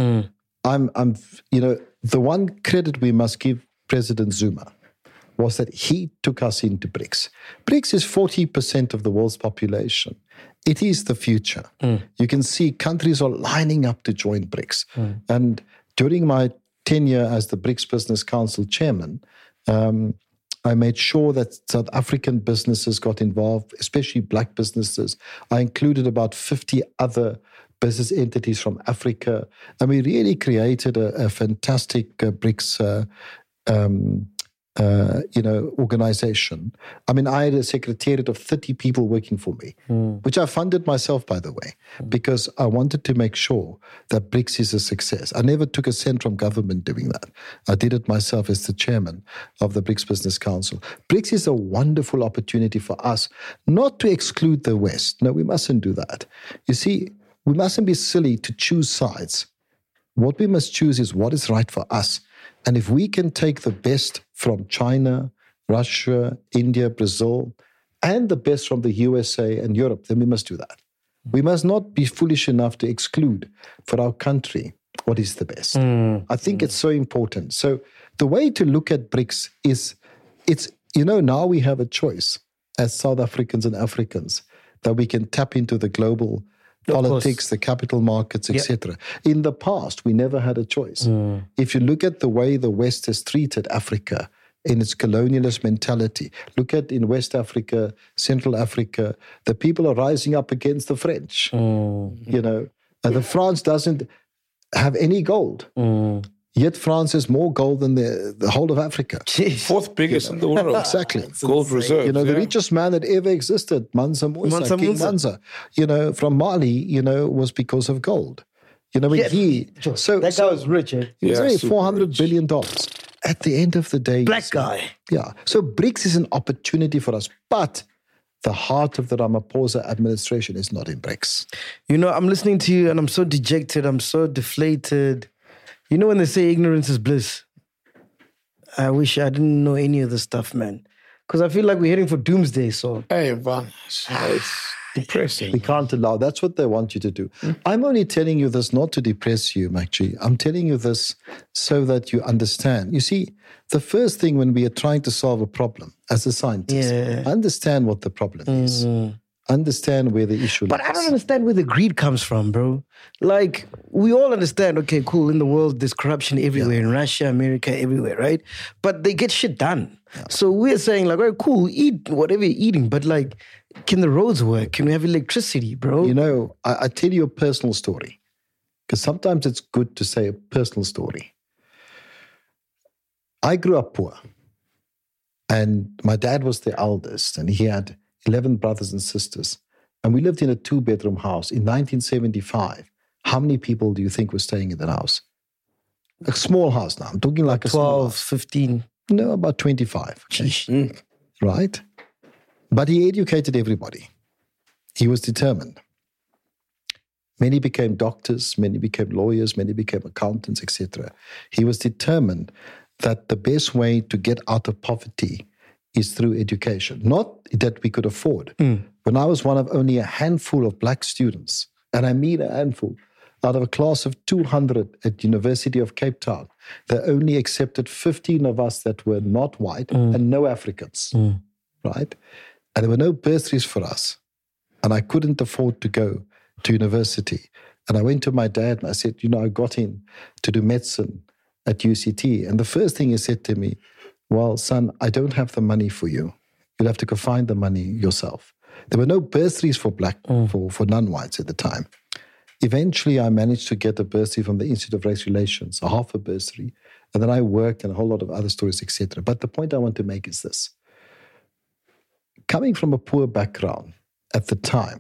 The one credit we must give President Zuma was that he took us into BRICS. BRICS is 40% of the world's population. It is the future. You can see countries are lining up to join BRICS. And during my tenure as the BRICS Business Council chairman, I made sure that South African businesses got involved, especially black businesses. I included about 50 other business entities from Africa. And we really created a fantastic BRICS organization. I had a secretariat of 30 people working for me, which I funded myself, by the way, because I wanted to make sure that BRICS is a success. I never took a cent from government doing that. I did it myself as the chairman of the BRICS Business Council. BRICS is a wonderful opportunity for us not to exclude the West. No, we mustn't do that. You see, we mustn't be silly to choose sides. What we must choose is what is right for us. And if we can take the best from China, Russia, India, Brazil, and the best from the USA and Europe, then we must do that. We must not be foolish enough to exclude for our country what is the best. I think it's so important. So the way to look at BRICS is, now we have a choice as South Africans and Africans that we can tap into the global politics, the capital markets, etc. In the past, we never had a choice. If you look at the way the West has treated Africa in its colonialist mentality, look at in West Africa, Central Africa, the people are rising up against the French. And the France doesn't have any gold. Yet France has more gold than the whole of Africa. Fourth biggest in the world. Exactly. Gold reserves. The richest man that ever existed, Mansa Musa, King Mansa, from Mali, was because of gold. that guy was rich. He was only $400 billion. At the end of the day. Black guy. Yeah. So BRICS is an opportunity for us. But the heart of the Ramaphosa administration is not in BRICS. I'm listening to you and I'm so dejected. I'm so deflated. When they say ignorance is bliss, I wish I didn't know any of this stuff, man. Because I feel like we're heading for doomsday, so. Hey, Van, it's depressing. We can't allow. That's what they want you to do. I'm only telling you this not to depress you, MacG. I'm telling you this so that you understand. You see, the first thing when we are trying to solve a problem as a scientist, understand what the problem is. Understand where the issue But lies. I don't understand where the greed comes from, bro. Like, we all understand, okay, cool, in the world, there's corruption everywhere, in Russia, America, everywhere, right? But they get shit done. So we're saying, like, all right, cool, eat whatever you're eating, but, like, can the roads work? Can we have electricity, bro? I tell you a personal story, because sometimes it's good to say a personal story. I grew up poor, and my dad was the eldest, and he had 11 brothers and sisters. And we lived in a 2-bedroom house in 1975. How many people do you think were staying in that house? A small house now. I'm talking like a 12, 15. No, about 25. Okay. Right? But he educated everybody. He was determined. Many became doctors, many became lawyers, many became accountants, etc. He was determined that the best way to get out of poverty is through education, not that we could afford. When I was one of only a handful of black students, and I mean a handful, out of a class of 200 at University of Cape Town, they only accepted 15 of us that were not white and no Africans, right? And there were no bursaries for us. And I couldn't afford to go to university. And I went to my dad and I said, I got in to do medicine at UCT. And the first thing he said to me, well, son, I don't have the money for you. You'll have to go find the money yourself. There were no bursaries for for non-whites at the time. Eventually, I managed to get a bursary from the Institute of Race Relations, a half a bursary. And then I worked and a whole lot of other stories, etc. But the point I want to make is this. Coming from a poor background at the time,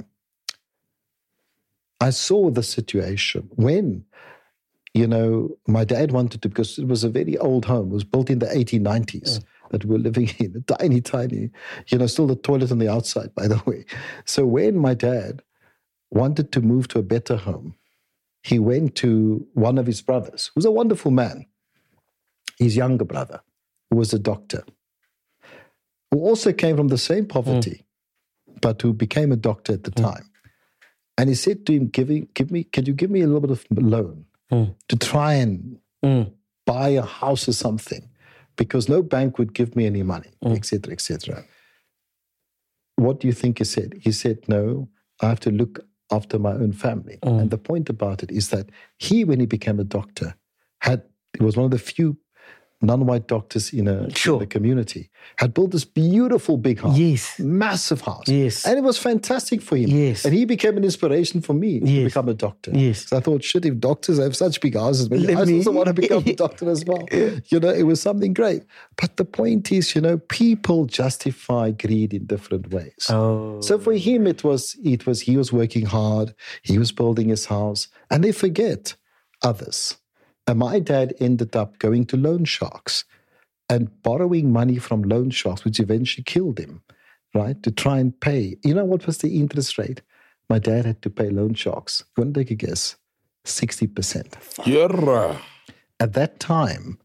I saw the situation when, my dad wanted to, because it was a very old home. It was built in the 1890s that we were living in, tiny, still the toilet on the outside, by the way. So when my dad wanted to move to a better home, he went to one of his brothers, who was a wonderful man, his younger brother, who was a doctor, who also came from the same poverty, but who became a doctor at the time. And he said to him, can you give me a little bit of loan to try and buy a house or something? Because no bank would give me any money, etc., etc. What do you think he said? He said, no, I have to look after my own family. And the point about it is that when he became a doctor, he was one of the few non-white doctors in the community, had built this beautiful big house, massive house. And it was fantastic for him. And he became an inspiration for me to become a doctor. So I thought, if doctors have such big houses, maybe I also want to become a doctor as well. It was something great. But the point is, people justify greed in different ways. So for him, he was working hard, he was building his house, and they forget others. And my dad ended up going to loan sharks and borrowing money from loan sharks, which eventually killed him, right? To try and pay. You know what was the interest rate? My dad had to pay loan sharks. You want to take a guess? 60%. Yeah. At that time,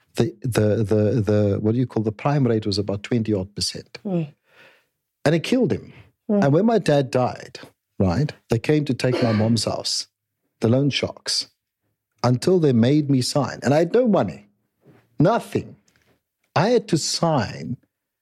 the prime rate was about 20-odd%. And it killed him. And when my dad died, right, they came to take my mom's house, the loan sharks, until they made me sign. And I had no money, nothing. I had to sign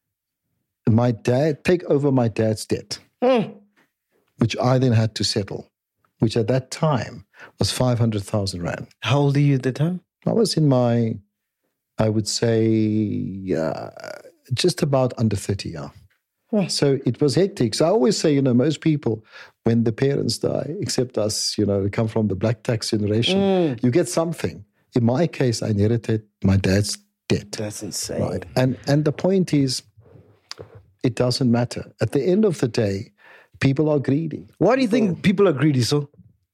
take over my dad's debt, which I then had to settle, which at that time was 500,000 Rand. How old are you at the time? I was in my, I would say, just about under 30, yeah. So it was hectic. So I always say, most people, when the parents die, except us, they come from the black tax generation, you get something. In my case, I inherited my dad's debt. That's insane. Right? And the point is, it doesn't matter. At the end of the day, people are greedy. Why do you think people are greedy, so?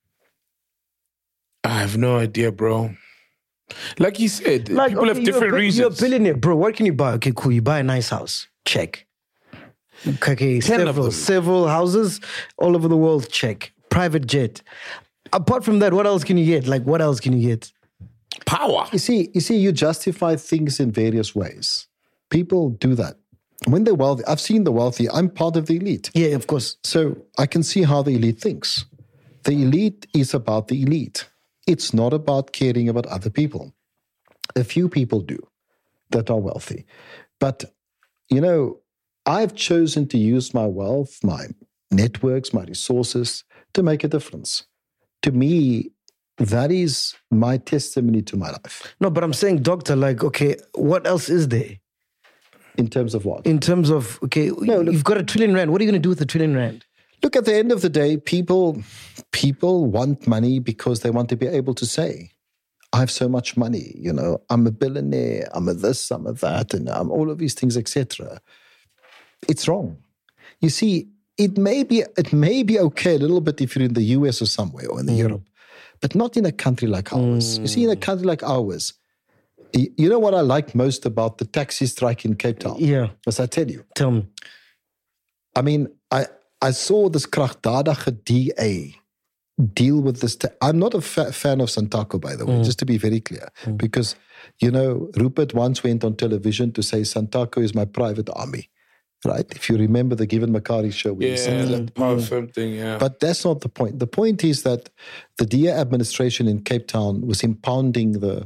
I have no idea, bro. Like you said, people have different reasons. You're a billionaire, bro. What can you buy? Okay, cool. You buy a nice house. Check. Okay, several houses all over the world. Check. Private jet. Apart from that, what else can you get? What else can you get? Power. You see, you justify things in various ways. People do that. When they're wealthy, I've seen the wealthy. I'm part of the elite. Yeah, of course. So I can see how the elite thinks. The elite is about the elite. It's not about caring about other people. A few people do that are wealthy. But, I've chosen to use my wealth, my networks, my resources to make a difference. To me, that is my testimony to my life. No, but I'm saying, doctor, okay, what else is there? In terms of what? In terms of, you've got R1 trillion. What are you going to do with the R1 trillion? Look, at the end of the day, people want money because they want to be able to say, I have so much money, I'm a billionaire, I'm a this, I'm a that, and I'm all of these things, etc. It's wrong. You see, it may be okay a little bit if you're in the US or somewhere or in Europe, but not in a country like ours. You see, in a country like ours, you know what I like most about the taxi strike in Cape Town? Yeah. Must I tell you? Tell me. I mean, I saw this kragdadige DA deal with this. I'm not a fan of Santaco, by the way, just to be very clear, because, Rupert once went on television to say Santaco is my private army, right? If you remember the Given Makari show. Where he said that. The power film thing, yeah. But that's not the point. The point is that the DA administration in Cape Town was impounding the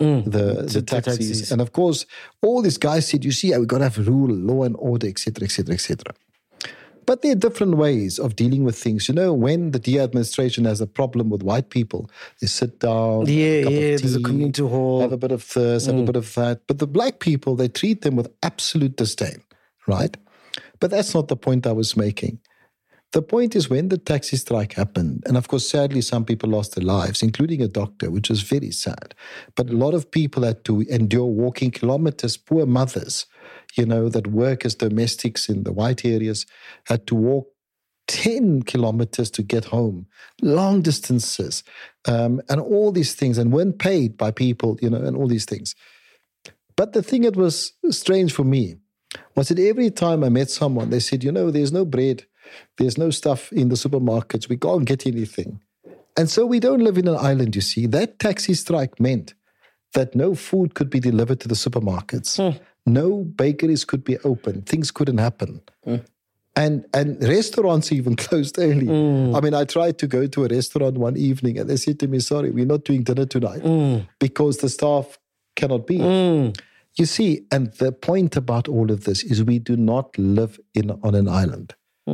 taxis. And of course, all these guys said, you see, we've got to have rule, law and order, etc., etc., etc. But there are different ways of dealing with things. When the DA administration has a problem with white people, they sit down, there's a community hall, have a bit of this, have a bit of that. But the black people, they treat them with absolute disdain, right? But that's not the point I was making. The point is when the taxi strike happened, and of course, sadly, some people lost their lives, including a doctor, which was very sad. But a lot of people had to endure walking kilometers, poor mothers, that work as domestics in the white areas, had to walk 10 kilometers to get home, long distances, and all these things, and weren't paid by people, and all these things. But the thing that was strange for me was that every time I met someone, they said, there's no bread, there's no stuff in the supermarkets, we can't get anything. And so we don't live in an island, you see. That taxi strike meant that no food could be delivered to the supermarkets. No bakeries could be open. Things couldn't happen. And restaurants even closed early. I mean, I tried to go to a restaurant one evening and they said to me, sorry, we're not doing dinner tonight because the staff cannot be. You see, and the point about all of this is we do not live on an island.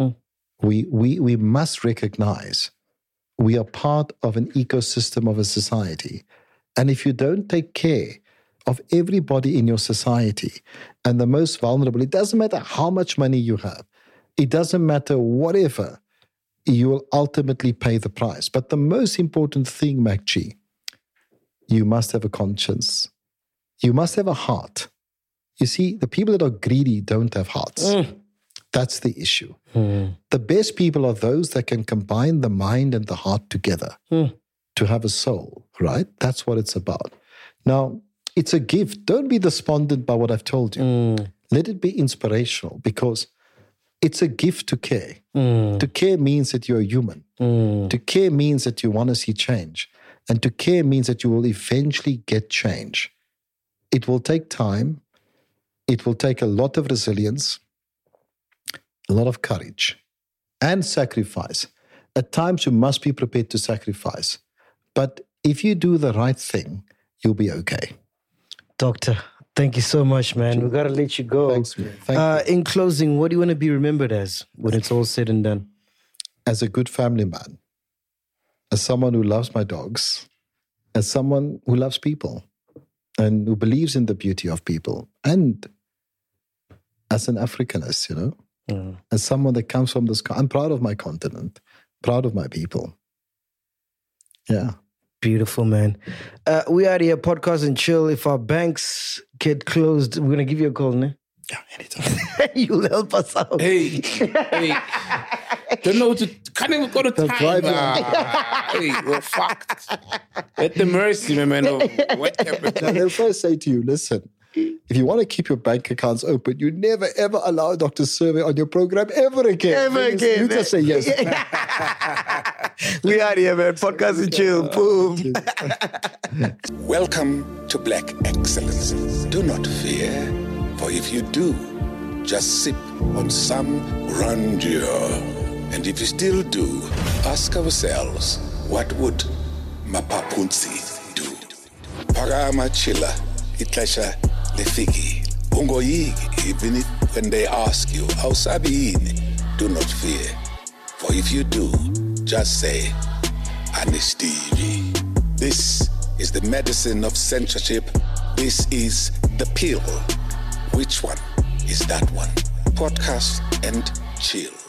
We must recognize we are part of an ecosystem of a society. And if you don't take care of everybody in your society and the most vulnerable, it doesn't matter how much money you have, it doesn't matter whatever, you will ultimately pay the price. But the most important thing, MacG, you must have a conscience. You must have a heart. You see, the people that are greedy don't have hearts. That's the issue. The best people are those that can combine the mind and the heart together to have a soul, right? That's what it's about. Now, it's a gift. Don't be despondent by what I've told you. Let it be inspirational because it's a gift to care. To care means that you're a human. To care means that you want to see change. And to care means that you will eventually get change. It will take time. It will take a lot of resilience, a lot of courage, and sacrifice. At times, you must be prepared to sacrifice. But if you do the right thing, you'll be okay. Doctor, thank you so much, man. We've got to let you go. Thanks, man. Thank you. In closing, what do you want to be remembered as when it's all said and done? As a good family man, as someone who loves my dogs, as someone who loves people and who believes in the beauty of people, and as an Africanist, as someone that comes from this, I'm proud of my continent, proud of my people. Yeah. Beautiful, man. We are here, Podcast and Chill. If our banks get closed, we're going to give you a call, ne? Yeah, anytime. You'll help us out. Hey. Don't know can't even go to time. Hey, we're fucked. At the mercy, man, of what capital. They'll first say to you, listen, if you want to keep your bank accounts open, you never, ever allow Dr. Survey on your program ever again. You just say yes. We are here, man. Podcast and Chill. Boom. Welcome to Black Excellence. Do not fear, for if you do, just sip on some grandeur. And if you still do, ask ourselves, what would Mapapunzi do? Parama chila, itlesha lefiki. Ungoyigi, even if when they ask you, how sabiini, do not fear. For if you do, just say, Anistivi. This is the medicine of censorship. This is the pill. Which one is that one? Podcast and Chill.